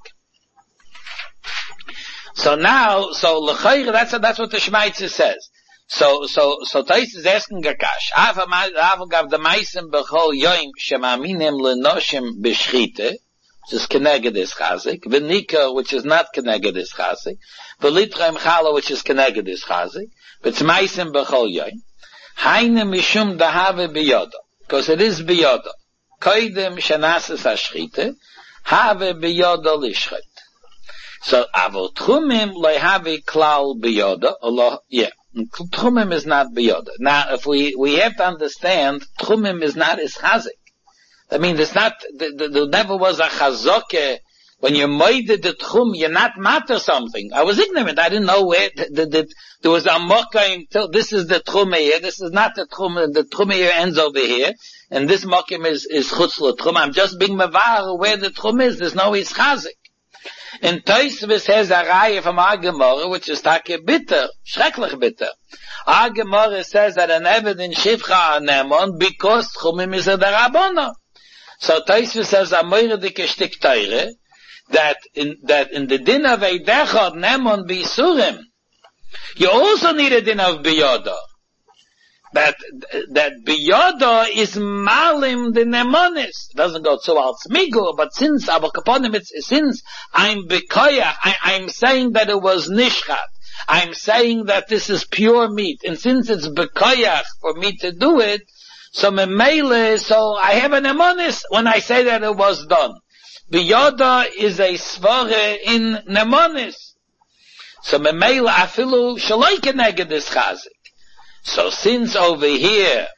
So now, so l'chayr, that's, that's what the Shmaitzer says. So, so, so Tais is asking Gakash. Ava gav the Meisim b'chol yoim shemaminim l'noshim b'shchite, which is keneged is chazik, v'nika, which is not keneged is chazik, v'litraim chala, which is keneged is chazik, but it's Meisim b'chol yoim. Haine mishum dahave biyoda, because it is biyoda. Koidem shenases hashchite, have biyoda lishchit. So, avol tchumim lo have klal biyoda, Allah, yeah. Tchumim is not biyoda. Now, if we, we have to understand, Tchumim is not is chazik. I mean, there's not, there, there never was a chazokeh, when you made the Tchum, you're not matter something. I was ignorant, I didn't know where, the, the, the, there was a mokim until, this is the Tchum here, this is not the Tchum, the Tchum here ends over here, and this mokim is, is chutz l'Tchum. I'm just being mevar where the Tchum is, there's no is chazik. In Tosfos has a raya from our Gemara, which is take bitter, schrecklich bitter. Our Gemara says that an eved in Shivcha Anemon, because Tchumim is a Darabona. So Tosfos says, a moire dike shtik teire, that in, that in the din of Eidechad Nemon Bisurim, you also need a din of Biyoda. That, that Biyoda is malim the nemonis. It doesn't go so out smigul, but since, it's, since I'm bekoyach, I, I'm saying that it was nishchat. I'm saying that this is pure meat. And since it's bekoyach for me to do it, so memele, so I have a nemonis when I say that it was done. Biyoda is a svare in nemonis. So memele afilu shaloi keneged is chazik. So since over here,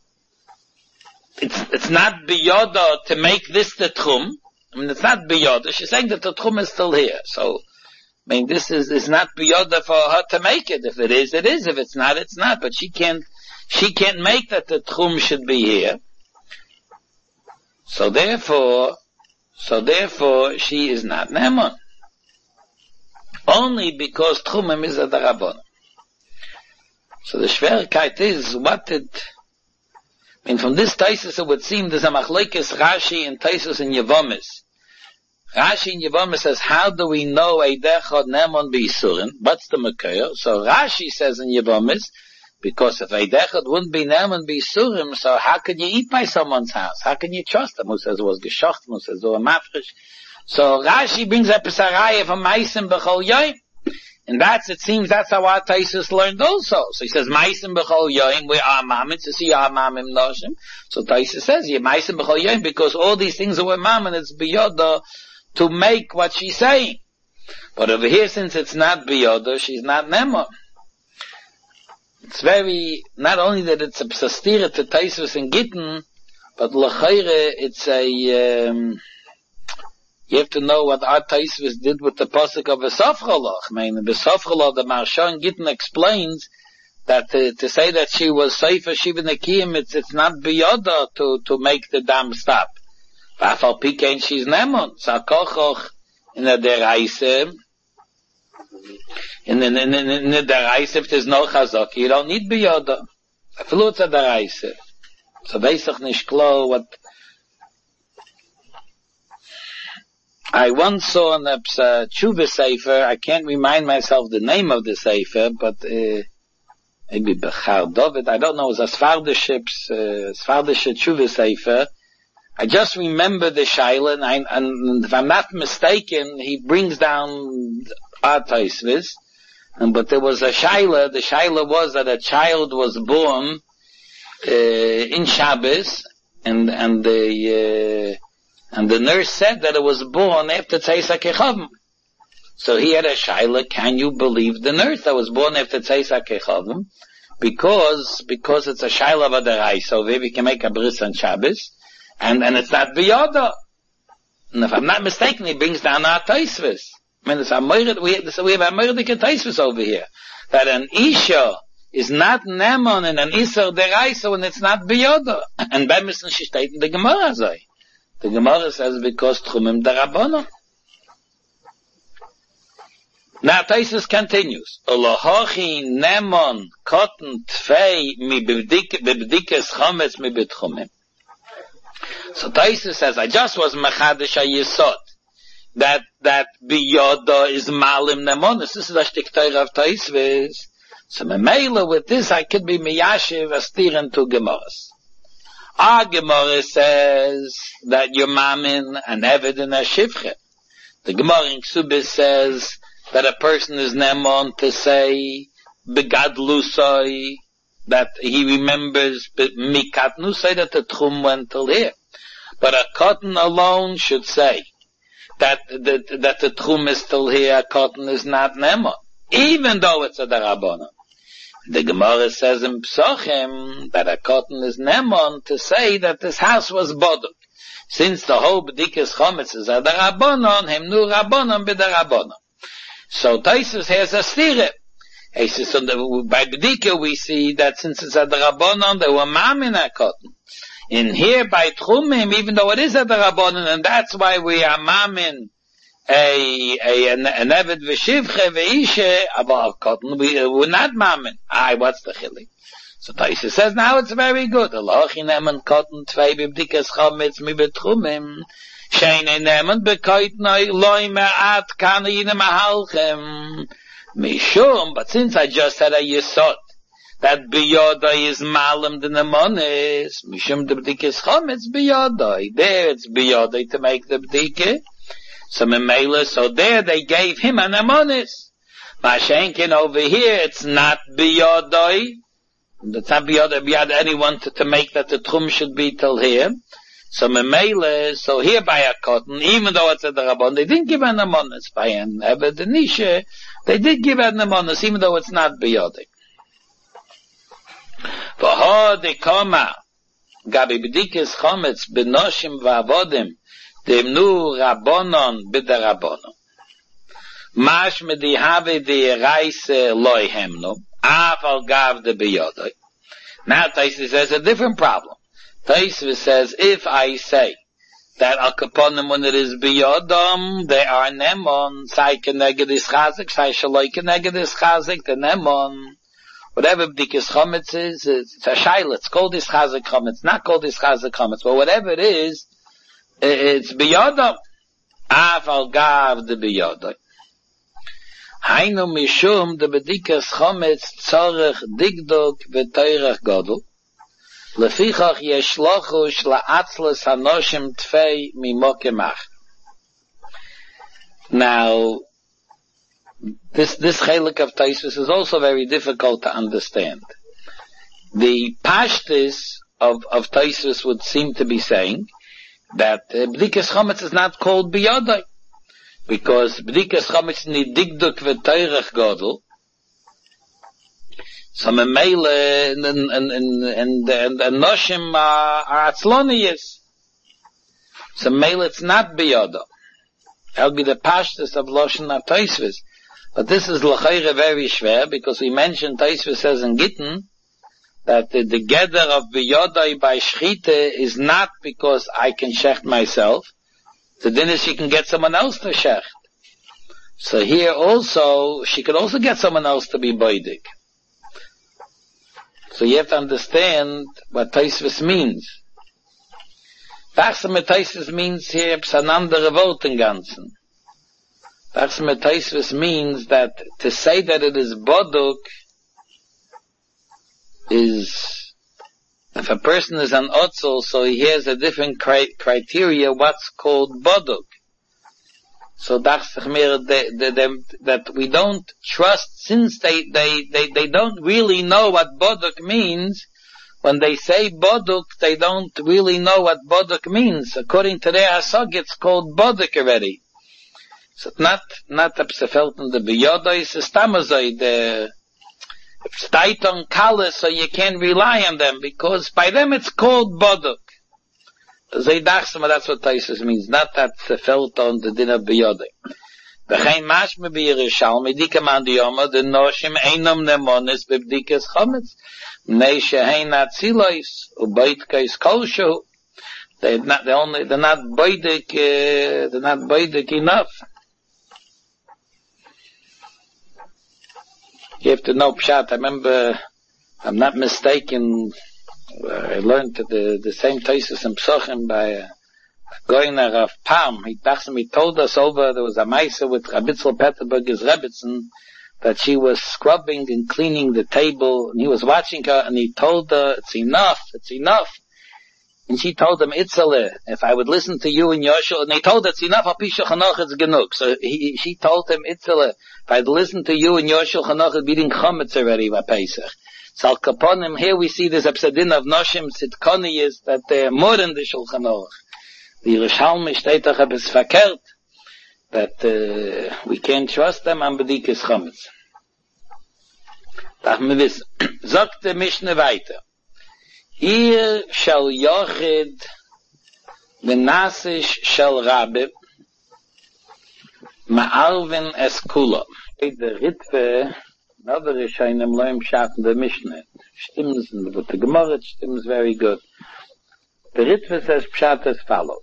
it's, it's not biyoda to make this the tchum, I mean, it's not biyoda, she's saying that the tchum is still here. So, I mean, this is, is not biyoda for her to make it. If it is, it is. If it's not, it's not. But she can't, she can't make that the tchum should be here. So therefore, so therefore, she is not Neman. Only because tchumim is a darabon. So the Schwierigkeit is, what did, I mean, from this Taisus it would seem there's a machlekes Rashi and Taisus in Yevomis. Rashi in Yevomis says, how do we know Eidechad Nemon B'Yisurin? What's the Makayah? So Rashi says in Yevomis, because if Eidechad wouldn't be Nemon B'Yisurim, so how could you eat by someone's house? How can you trust them? Who says it was geschocht? Who says it was mafresh? So Rashi brings up a saraya from Meisim B'chol Yoim. And that's, it seems that's how our Taisus learned also. So he says, Meisim b'chol yoim, we are mammon, to see our mammon noshim. So Taisus says, yeah, Meisim b'chol yoim, because all these things are with mammon, it's biyoda to make what she's saying. But over here, since it's not biyoda, she's not nema. It's very, not only that it's a psastira to Taisus and Gittin, but l'chayre, it's a, um, you have to know what our Taisvis did with the pasuk of Besafchalach. I mean, Besafchalach, the Marsha Gittin explains that to, to say that she was Seifa Shiva Nekiyim, it's, it's not biyoda to, to make the dam stop. Vafal Pikein, she's Nemon. Sakochoch in the Deraise, in the, in the, in the Deraise, if there's no Chazak, you don't need biyoda. Afilu it's a Deraise. So Beisach Nishklo, what, I once saw in the uh, Tshuva Sefer, I can't remind myself the name of the Sefer, but uh, maybe Bechar David, I don't know, it was a Svardiship's, uh, Svardische Tshuva Sefer. I just remember the Shaila, and, I, and if I'm not mistaken, he brings down our Taisvis, and but there was a Shaila, the Shaila was that a child was born, uh, in Shabbos, and, and the, uh, and the nurse said that it was born after Tzeis HaKechavim. So he had a Shaila, can you believe the nurse that was born after Tzeis HaKechavim? Because, because it's a Shaila V'Darai, so maybe we can make a bris on Shabbos, and, and it's not Biyada. And if I'm not mistaken, he brings down our Taisvis. I mean, it's a Meirid, we, so we have a Meirid Taisvis over here. That an Isha is not Nemon and an Isar Deraisa when it's not Biyada. And by Missen she steht in the Gemara say. The Gemara says because Tchumim Darabana. Now Taisus continues. Olohachi Nemon Cotton Tfei mi bebdikes Chometz mi betchumim. So Taisus says, I just was Mechadish HaYesod. That, that Biyoda is Malim Nemonis. This is a shtik Torah of Taisus. So Memela with this I could be Miyashiv Astirin to Gemaras. Our Gemara says that your Mamin and Eved in a Shivche. The Gemara in Ksubis says that a person is Nemon to say Begadlusai, that he remembers Mikatnusai, that the Tchum went till here. But a cotton alone should say that, that, that the Tchum is still here, a cotton is not Nemon, even though it's a Darabana. The Gemara says in Psochim that a cotton is Nemon to say that this house was Boduk. Since the whole B'dikas Chometz is a Darabanon, him nu Rabanon b'Darabanon. So Taisus has a stire. He says, so the, by B'dika we see that since it's a Darabanon, there were Mamin a cotton. In here by Tchumim, even though it is a Darabanon, and that's why we are Mamin, a, a, an, an Eved v'Shivche v'Ishe, about cotton, we, we're not Mamin. Aye, what's the chili? So Taisus says, now it's very good. Alochi nemen cotton, tvei b'bdikas chometz mi betchumim, sheine nemen bekoitnoi loi me'at kana yinem ahalchem, mishum, but since I just had a yesod, that biyodai is malam the nemonis, mishum the b'dikas chometz biyodai, there it's biyodai to make the b'dike, so memela, so there they gave him a nemonis. Mashenkin over here, it's not biyodai, it's not biyodai, biyod anyone to, to make that the tchum should be till here. So memela, so here by a cotton, even though it's a darabon, they didn't give a nemonis. By an Eved Nisha, they did give a nemonis, even though it's not biyodai. V'ho dekoma, gabi b'dikes chometz b'noshim v'avodim, demnu rabonon b'darabonon. Mash medihave de reise loy hemno, af al gav de biyodai. Now Taisus says a different problem. Taisus says, if I say that al kaponim when it is biyodam, they are nemon, sai keneged is chazik, sai shaloi keneged is chazik, the nemon. Whatever b'dikas chometz is, it's a shaila, it's called is chazik chometz, not called is chazik chometz, but whatever it is, it's biyodam. Af al gav de biyodai. Hainu mishum de b'dikas chometz tzorech digdok v'toirech godel, lefichach yeshlochush la'atzles hanoshim tfei mimokemach. Now, this, this chelik of Taisus is also very difficult to understand. The pashtus of, of Taisus would seem to be saying that uh, b'dikas chometz is not called biyodai, because b'dikas chometz ni digduk v'toirech godel, so memele and and and and and and noshim are atzlonius. So memele it's not biyada. That'll be the pashtus of loshen of Taisvis. But this is l'chayre very schwer, because we mentioned Taisvis says in Gittin that the, the gather of biyadai by shchite is not because I can shecht myself. The din is she can get someone else to shecht. So here also she could also get someone else to be boidik. So you have to understand what Taisvis means. Tachse mit Taisvis means here, it's an andere Wort im Ganzen. Tachse mit Taisvis means that to say that it is boduk is, if a person is an otzel, so he has a different cri- criteria, what's called boduk. So that's that we don't trust, since they, they, they, they don't really know what boduk means. When they say boduk, they don't really know what boduk means. According to their asog, it's called boduk already. So not, not up se felt in the biyodois, it's tamazoi, the, it's tight on color, so you can't rely on them, because by them it's called boduk. Zay dachsama, that's what Taisus means, not that se felt on the din of biyodoi. V'chein mashme b'Yerushalmi, dika man diyoma, the noshim einam nemonis b'bdikas chometz, nei shehein atzilois, u'boitkais kolshu. They're not, they're only, they're not boidik, uh, they're not boidik enough. You have to know pshat. I remember, I'm not mistaken, uh, I learned the, the same Taisus and Psochim by a goiner of Palm. He, he told us over, there was a Meise with Rabitzel Peterburg's Rebbitzin, that she was scrubbing and cleaning the table, and he was watching her, and he told her, it's enough, it's enough. And she told him, Itzale, if I would listen to you and Yoshua, and he told her, it's enough, Apisha Chanoch, it's genug. So he, she told him, Itzale, if I'd listen to you and Yoshua Chanoch, it'd be in Chometz already, Vapesach. So Al Kaponim, here we see this Absadin of Noshim Sitkoni is that they're more than the Shulchan Aruch. The Yerushalmi steht doch etwas verkehrt, that uh, we can't trust them on B'dikis Chometz. Darf man wissen. Sagt der Mishne weiter. Ihr shall yochid v'nasish shall rabbi ma'alvin es kula. The Ritve, another Rishonim loim schatten the Mishnah. Stimms, but the Gemara stimms very good. The Ritve says pshat as follows.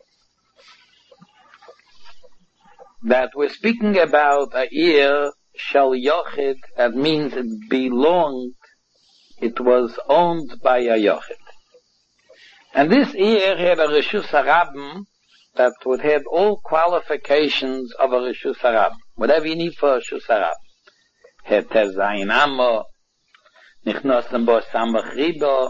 That we're speaking about a year shall yochid, that means it belonged, it was owned by a yochid. And this ear had a Reshus HaRabim that would have all qualifications of a Reshus HaRabim. Whatever you need for a Reshus HaRabim. Het Zayin Amo, Nichnosen Bo Samach Ribo.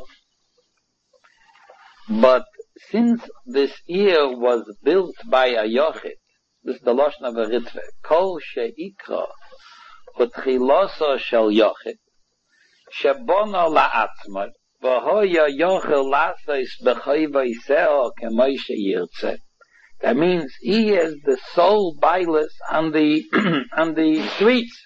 But since this ear was built by a yochid, this is the Lashon of a Ritve, Kol She'ikra, Utchiloso Shel Yochid, Shebono la'atzmar, v'hoya yochel lasais b'chayvaiseo k'moishe yirtze. That means he is the sole bailus on the on the streets.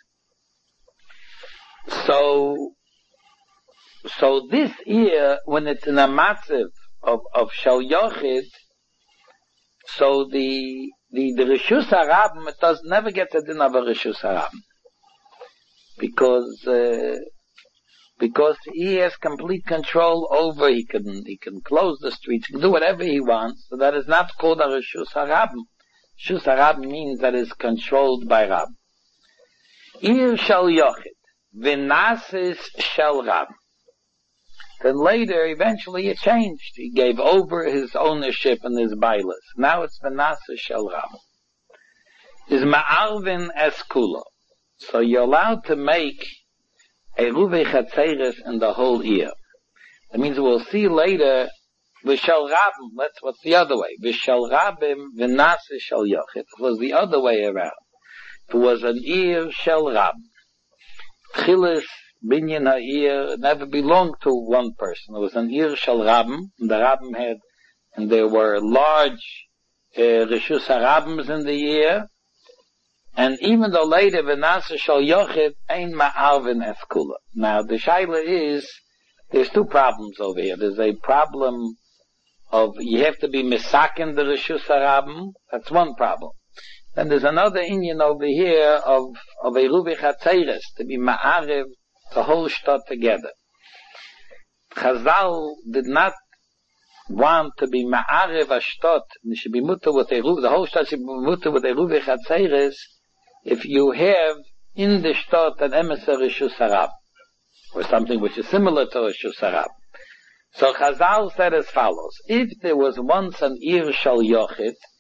So, so this year, when it's in a matziv of of shel yochid, so the the the Reshus HaRabim, it does never get the din of a Reshus HaRabim, because. Uh, Because he has complete control over, he can, he can close the streets, he can do whatever he wants, so that is not called a Reshus HaRabim. Reshus HaRabim means that is controlled by Rab. Ir shall yochid, v'nasis shall Rab. Then later, eventually it changed. He gave over his ownership and his bailas. Now it's v'nasis shall Rab. Is ma'arvin eskulo. So you're allowed to make a Ruve Chatzeres in the whole year. That means we'll see later, V'shal Rabim, let's, what's the other way? V'shal Rabim, V'nase Shal Yochid. It was the other way around. It was an ear Shal Rabim. Tchilis, Binyan HaEir, never belonged to one person. It was an ear Shal Rabim, and the Rabim had, and there were large uh, Reshus HaRabims in the year, and even though later V'nasa Shal Yochid ain't ma'arvin eskula. Now the shaila is, there's two problems over here. There's a problem of you have to be misakin the Reshus HaRabim. That's one problem. Then there's another inyan over here of of a Ruvi Chatzeres to be ma'ariv the whole shtot together. Chazal did not want to be ma'ariv a shtot. It should be mutter with a Ruvi. The whole shtot should be mutter with a Ruvi Chatzeres. If you have in the shtot an emissary Reshus HaRabim, or something which is similar to Reshus HaRabim. So Chazal said as follows: if there was once an Ir Shal Yochid,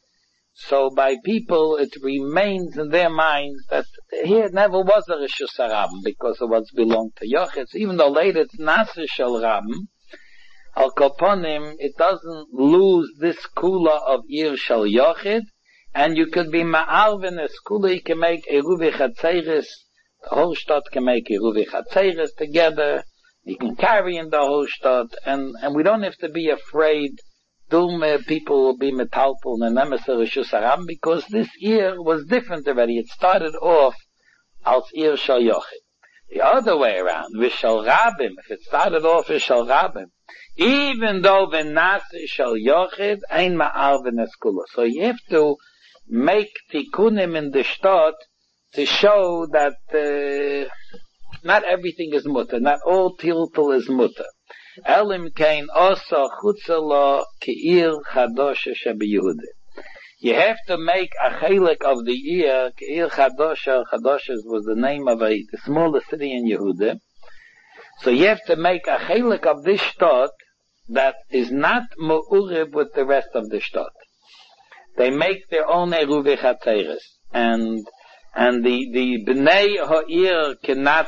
So by people, it remains in their minds that here never was a Rishus HaRabim because it was belonged to Yochid. Even though later it's Nasir Shel Rabim, Al Koponim, it doesn't lose this kula of Ir Shel Yochid, and you could be Ma'arvin a kula, you can make Eruvi Chatzeres, the whole state can make Eruvi Chatzeres together, you can carry in the whole state, and, and we don't have to be afraid Dum uh, people will be metalpul and nemeser Rishus HaRabim because this year was different already. It started off as Ir Shel Yochid. The other way around, V'Shel Rabim, if it started off as Shel Rabim, even though V'Naseh Shel Yochid, Ein Ma'ar V'Neskula. So you have to make tikkunim in the shtot to show that uh, not everything is mutter, not all tiltul is mutter. Elim kein osa chutzela ke'ir chadosha shebeYehuda. You have to make a chelik of the ear, ke'ir chadosha. Chadosha was the name of a the smallest city in Yehuda. So you have to make a chelik of this shtot that is not mu'urib with the rest of the shtot. They make their own eruvi chatzeres, and and the the bnei ha'ir cannot.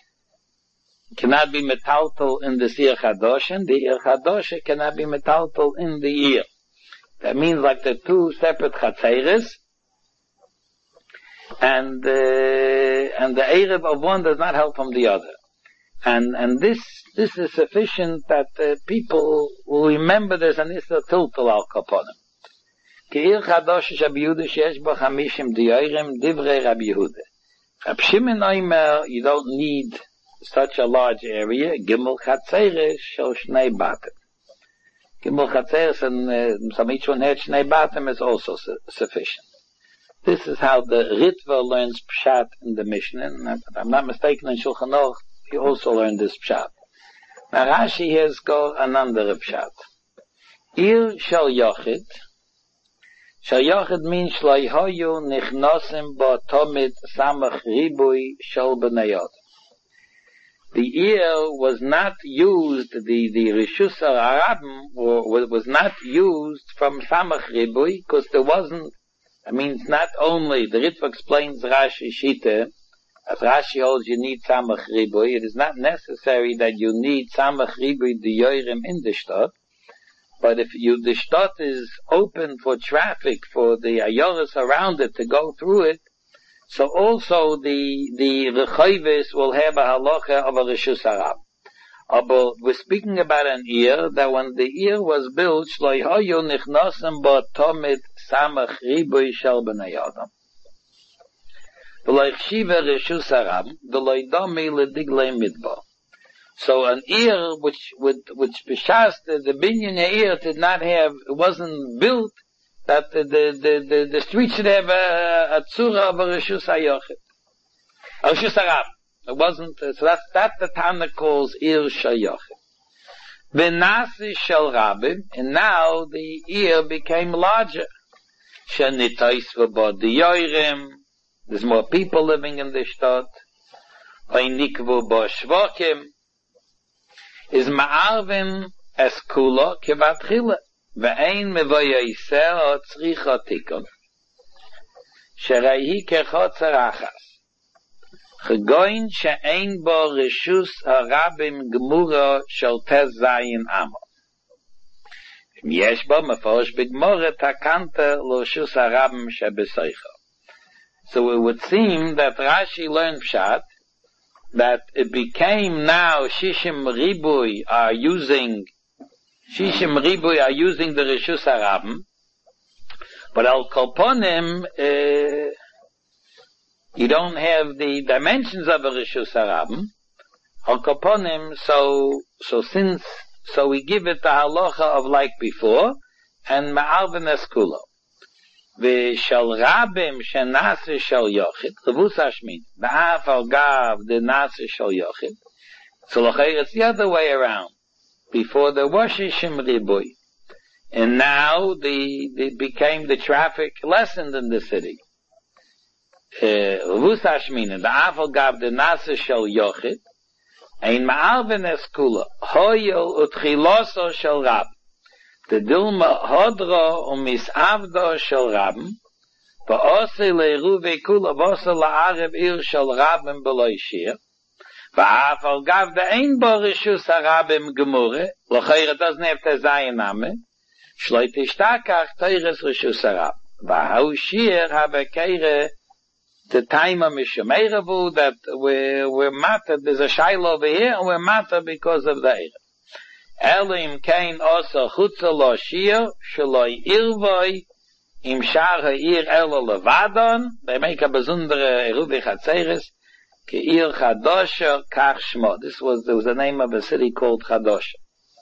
cannot be metaltal in the Ir Chadosh, and the Ir Chadosh cannot be metaltal in the ear. That means like the two separate Chatzeres, and, uh, and the Erev of one does not help from the other. And, and this, this is sufficient that uh, people will remember there's an Isra Tiltal al Kaponim. Ki Ir Chadosh Rabbi Yehuda sheyesh bo chamishim diyorim divrei Rabbi Yehuda. Rab Shimon Omer, you don't need such a large area, Gimel Chatzeres shel Shnei Batim. Gimel Chatzeres and uh, some each one had Shnei Batim is also su- sufficient. This is how the Ritva learns Pshat in the Mishnah, and if I'm not mistaken in Shulchan Aruch, he also learned this Pshat. Now Rashi has got another Pshat. Ir shel Yochid, shel Yochid means Shloi hoyu nichnosim bo tomid samach ribui shel b'nei Adam. The ear was not used, the, the Rishus HaRabim was not used from Samach Ribui, because there wasn't, I mean, it's not only, the Ritva explains Rashi Shita, as Rashi holds you need Samach Ribui, it is not necessary that you need Samach Ribui Diyorim in the shtot, but if you, the shtot is open for traffic, for the ayoras around it to go through it, so also the the Rechoives will have a halacha of a Rishus HaRabim. But we're speaking about an ear that when the ear was built, Shloi hoyu nichnosim bo tomid samach ribui shel b'nei Adam. V'lo chshiva Rishus HaRabim v'lo domi lediglei midbar. So an ear which which which b'shas the, the binyan ear did not have, it wasn't built that the, the, the, the, the street should have a, a tzura of a Rishus HaYochid. A Rishus HaRabim. It wasn't, so that's, that's the Tana calls Ir Shel Yochid. V'nasi Shel Rabim, and now the ear became larger. Shenitais v'bo diyorim, there's more people living in the shtot. V'nikvu bo shvokim, is ma'arvim es kulo kevatchila. ואין מבויסר או צריכה תיקון שראי כחוצר אחס חגוין שאין בו רשוס הרבים גמורו של תזיין עמו אם יש בו מפורש בגמור תקנת לרשוס הרבים שבסייכו. So it would seem that Rashi learned Pshat that it became now Shishim Ribui are using Shishim Ribui are using the Rishus HaRabim, but Al Kolponim, uh, you don't have the dimensions of a Rishus HaRabim. Al Kolponim, so, so since, so we give it the halacha of like before, and Ma'arvin Eskulo. V'shel Rabim shenase shel Yochid, Levus Hashmin, Ba'af al Gav the Nase shel Yochid. So it's the other way around. Before there was Shishim Ribui. And now the, the became the traffic lessened in the city. Ruvus Hashmina, the Afal Gav the Nasa Shel Yochid, Ein Ma'arvin Eskula, Hoyel Utchiloso Shel Rab. the Dilma Hodra um Mis Avda Shel Rabben, Va'ose le'ruve kula v'ose la'areb ir shel Rabben b'loi shir, va'af al gav de ein bo rishus ha'rabim gemure, l'chayre doesn't have to zayin name, shloi tishtakach teires rishus ha'rab. Va'hau shir habe keire the time of Mishameiravu that we're, we're matter, there's a shaila over here, and we're matter because of the Erev. Elim kein osa chutza lo shir, shaloi irvoi, im shar ha'ir elo levadon, they make a besondere eruvi chatzeres, ke ir chadosha kach shmo. This was, there was the name of a city called Chadosha.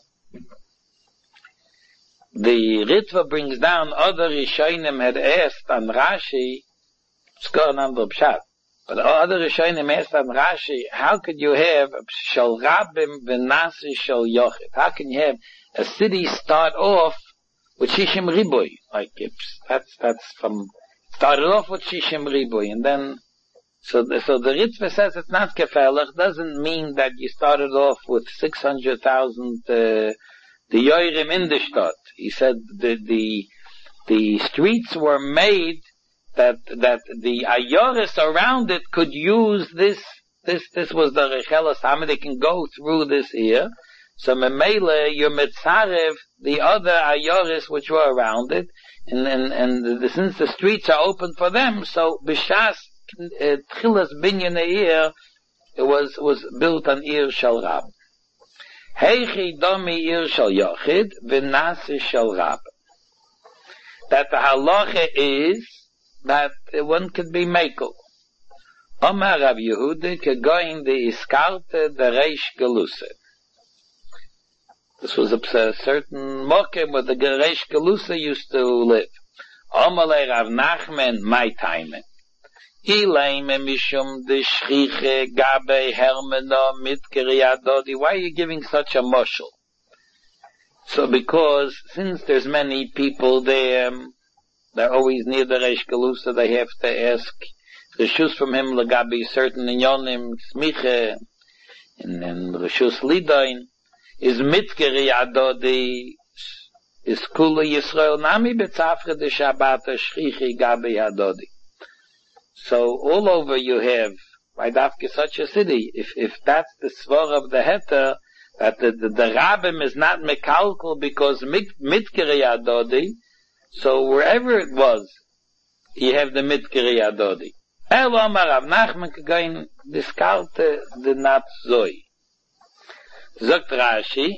The Ritva brings down other Rishonim had asked on Rashi, Skor number pshat. But other Rishonim asked on Rashi, how could you have shel Rabim v'nasi shel Yochid? How can you have a city start off with Shishim Riboy? Like it's, that's that's from started off with Shishim Riboy, and then so the, so the Ritva says it's not gefährlich. Doesn't mean that you started off with six hundred thousand uh, the Yorim in the Stadt. He said the the the streets were made that that the ayoris around it could use this this this was the rechelas how they can go through this here. So memele your mitzarev the other ayoris which were around it, and and and the, since the streets are open for them, so b'shas tchilas binyan eir it was was built on ir shel rab. Heichi domi ir shel yochid v'nasi shel rab. That the halacha is that one could be mekel. Omar Rav Yehuda could go in the iskarte the reish gelusa. This was a, a certain mokem where the reish gelusa used to live. Omar Rav Nachman my time. Ilaim mishum de shchiche gabe hermena mit geriyadodi. Why are you giving such a mushal? So because since there's many people there, they're always near the Reish Galusa, they have to ask Rishus from him, Lagabi, certain Inyonim, Smiche, and then Rishus Lidain, is Mitkeri Adodi, is Kula Yisrael Nami Betzafre de Shabbat, Shchichi Gabi Adodi. So all over you have, by Dafke such a city, if if that's the svar of the Heter, that the, the, the Rabbim is not Mekalkal because Mitkeri Adodi, so wherever it was, you have the Mitkeri Adodi. El Omar Rav Nachman Kagain diskarte the not Zoi. Zogt Rashi,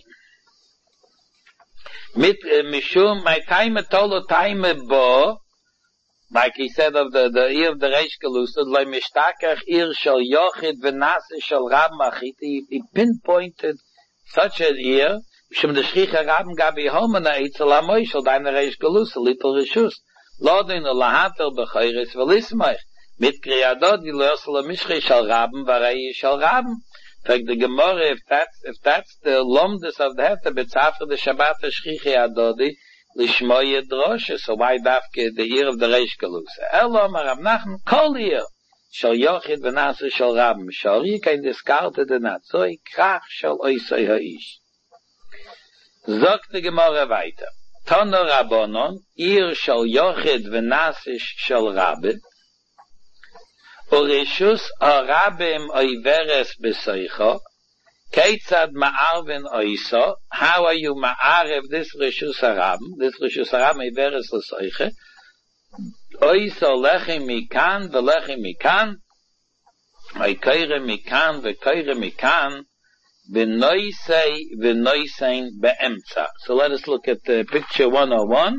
mit Mishum, my time tolo time bo, like he said of the, the ear of the Reish Galusa, loy mishtakach ir shel yochid v'nase shel rab machit, he, he pinpointed such an ear, Shum de shchicha rabben gabi homena itzel amoy shel deine Reish Galusa, little rishus, lodin lahatel b'chayres v'lismach, mit kriyadot gilosel mishchi shel rabben v'rei shel rabben. Like the Gemara, if that's, if that's the lomdus of the Hefta, betzafre the Shabbat shchichi adodi, lishmoye droshe, so why dafke the ear of the Reish Galusa? Elo Rav Nachman, kol ear, shel yochid v'nase shel rabben, shori kein diskarte de natzoi, krach shel oisoi ha'ish. Zog the Gemara weiter. Tono Rabbonon, ir shel yochid v'nase shel rabben, Orishus Arabim Oiveres Besoicho, Keitzad Ma'arvin Oiso, how are you Ma'arev this Rishus Arabim, this Rishus Arabim Oiveres Besoicho, Oiso Lechi Mikan, Velechi Mikan, Oikoire Mikan, Vekoire Mikan, Venoisei, Venoisein Be'emtza. So let us look at the picture one oh one.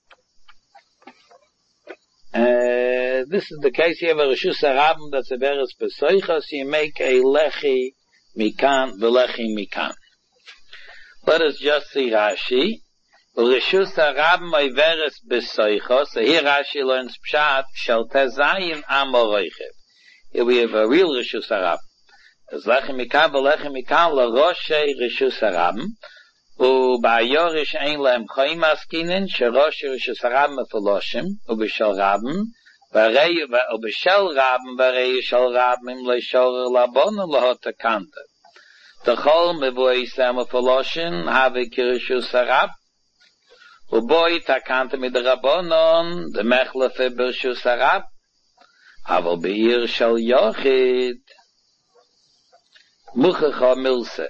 Uh, this is the case. You have a Rishus Arabim that's a Veres Besoicha, so you make a Lechi Mikan, Velechi Mikan. Let us just see Rashi. Rishus Arabim a Veres Besoicha, so here Rashi learns Pshat, Shel Tezayin Amoroichev. Here we have a real Rishus Arabim. As Lechi Mikan, Velechi Mikan, LaRoshe Rishus Arabim. ובעיורש אין להם חיים מסכינן, שראש רשס הרב מפלושים, ובשל רבם, ובשל רבם, וראי של רבם, אם לשורר לבון, להות הקנטה. תכל מבואי סם מפלושן, הווה כרשוס הרב, ובוי תקנת מדרבנון, דמחלפה ברשוס הרב, אבל בעיר של יחיד, מוכחה מילסה.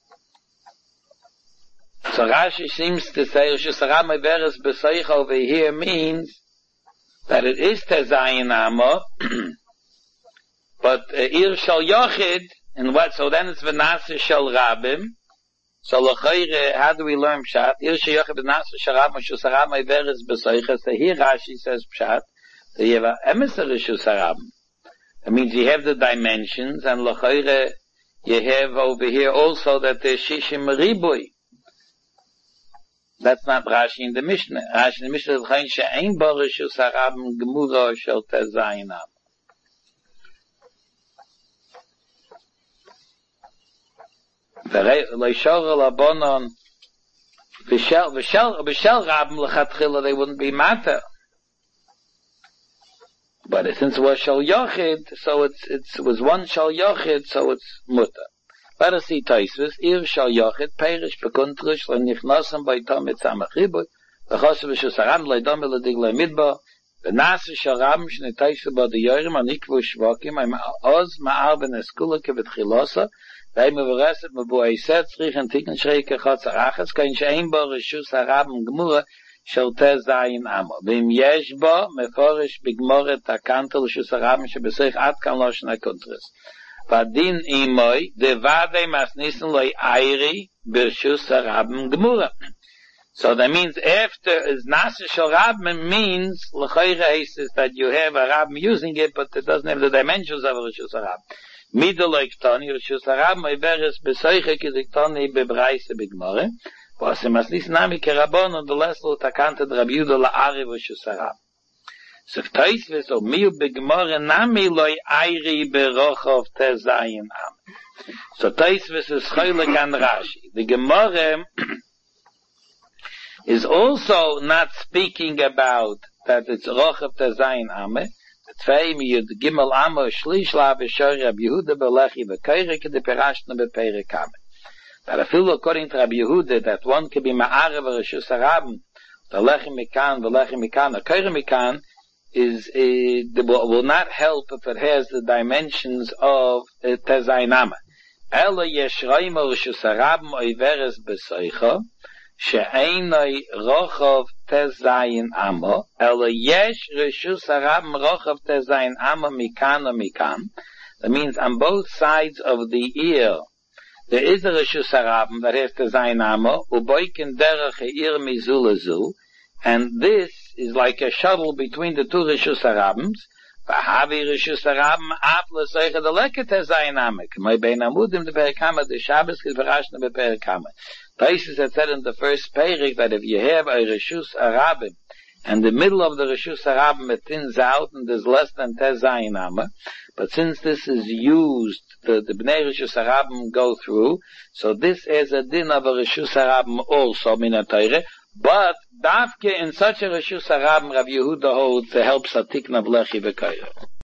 So Rashi seems to say, Rishus Harab Meveres B'Soicha over here means that it is Tezayin Amo, but uh, Ir Shal Yochid, and what, so then it's V'Naseh Shal Rabim. So L'chayre, how do we learn Pshat? Ir Shal Yochid V'Naseh Shal Rabim, Rishus Harab Meveres B'Soicha. So here Rashi says Pshat, that you have a emissary Rishus Harab. That means you have the dimensions, and L'chayre, you have over here also that there's Shishim Ribui. That's not Rashi in the Mishnah. Rashi in the Mishnah is Chayin she'ein bo Rishus Harab Gemura shel Tezayin Amo. Leishor Labonon V'shel V'shel Rabim L'chatchila they wouldn't be matter. But since it was Shal Yochid, so it's it's it was one Shal Yochid, so it's mutter. Let us see Taisvis. Ir Shal Yochid Perish Bekuntrish L'nichnasim Baitam Mitzamach Ribui V'chosav Rishus Harab L'idam L'dig L'midbar V'naseh Shal Rabim Shnei Taisvis B'ad Yorim Anikvu Shvakim Im Oz Ma'ar Ben Eskula Kevitchilosa V'im V'reset Mebu Eiset Tzrich and Tikkun Shrei Kechatz Arachas Kain She'ein Bo Rishus Harab Gemura Shel Tezayin Amo V'im Yesh Bo Meforish B'Gmoret Takanta Rishus Harab Shebeseich Ad Kan Loshen HaKontris Vadin Imoy Devade Masnisen Loi Airi B'Rishus Harab Gemura. So that means after is Naseh Shel Rabim means L'chayre is that you have a Rabim using it, but it doesn't have the dimensions of a Rishus Harab. Midoloi Ktoni Rishus Harab Meveres B'Soicha K'Diktoni B'Braise B'Gmore. Was im Masnisen Nami Kerabon und the Leslo Takante Rabbi Yehuda La'ari Rishus Harab. So Taisvis o miu B'Gmore Nami Loi Airi B'Rochov Tezayin Am. So Taisvis is Choylek and Rashi. The Gemore is also not speaking about that it's Rochov Tezayin Ame. The Tvei Yud Gimel Amo Shlish La B'Shor Rabbi Yehuda B'Lechi B'Keire K'de Perashna B'Pere Kame. But I feel according to Rabbi Yehuda that one can be Ma'arev Rishus Harab, the Lechi Mikan, the Lechi Mikan, the Keire Mikan is a, will, will not help if it has the dimensions of uh, Tezayin Ame. Ela Yesh Roimo Rishus Harab Oiveres B'Soicha She'einoi Rochov Tezayin Amo Ela Yesh Rishus Harab Rochov Tezayin Amo Mikan or Mikan. That means on both sides of the ear there is a Rishus Harab that has Tezayin Amo Uboiken Derech Eir Mizulazu, and this is like a shuttle between the two Rishus Harabims. V'havi Rishus Harabim af l'soicha deleket Tezayin Amo k'may bein amudim de perikama de Shabbos k'verashna beperikama. Taisus had said in the first perik that if you have a Rishus Harabim and the middle of the Rishus Harabim it thins out and there's less than Tezayin Amo, but since this is used, the, the Bnei Rishus Harabim go through, so this is a din of a Rishus Harabim also min ha-Torah, but Davke in such a Rishus Harabim Rav Yehuda holds to help Satikna V'lechi V'Keire.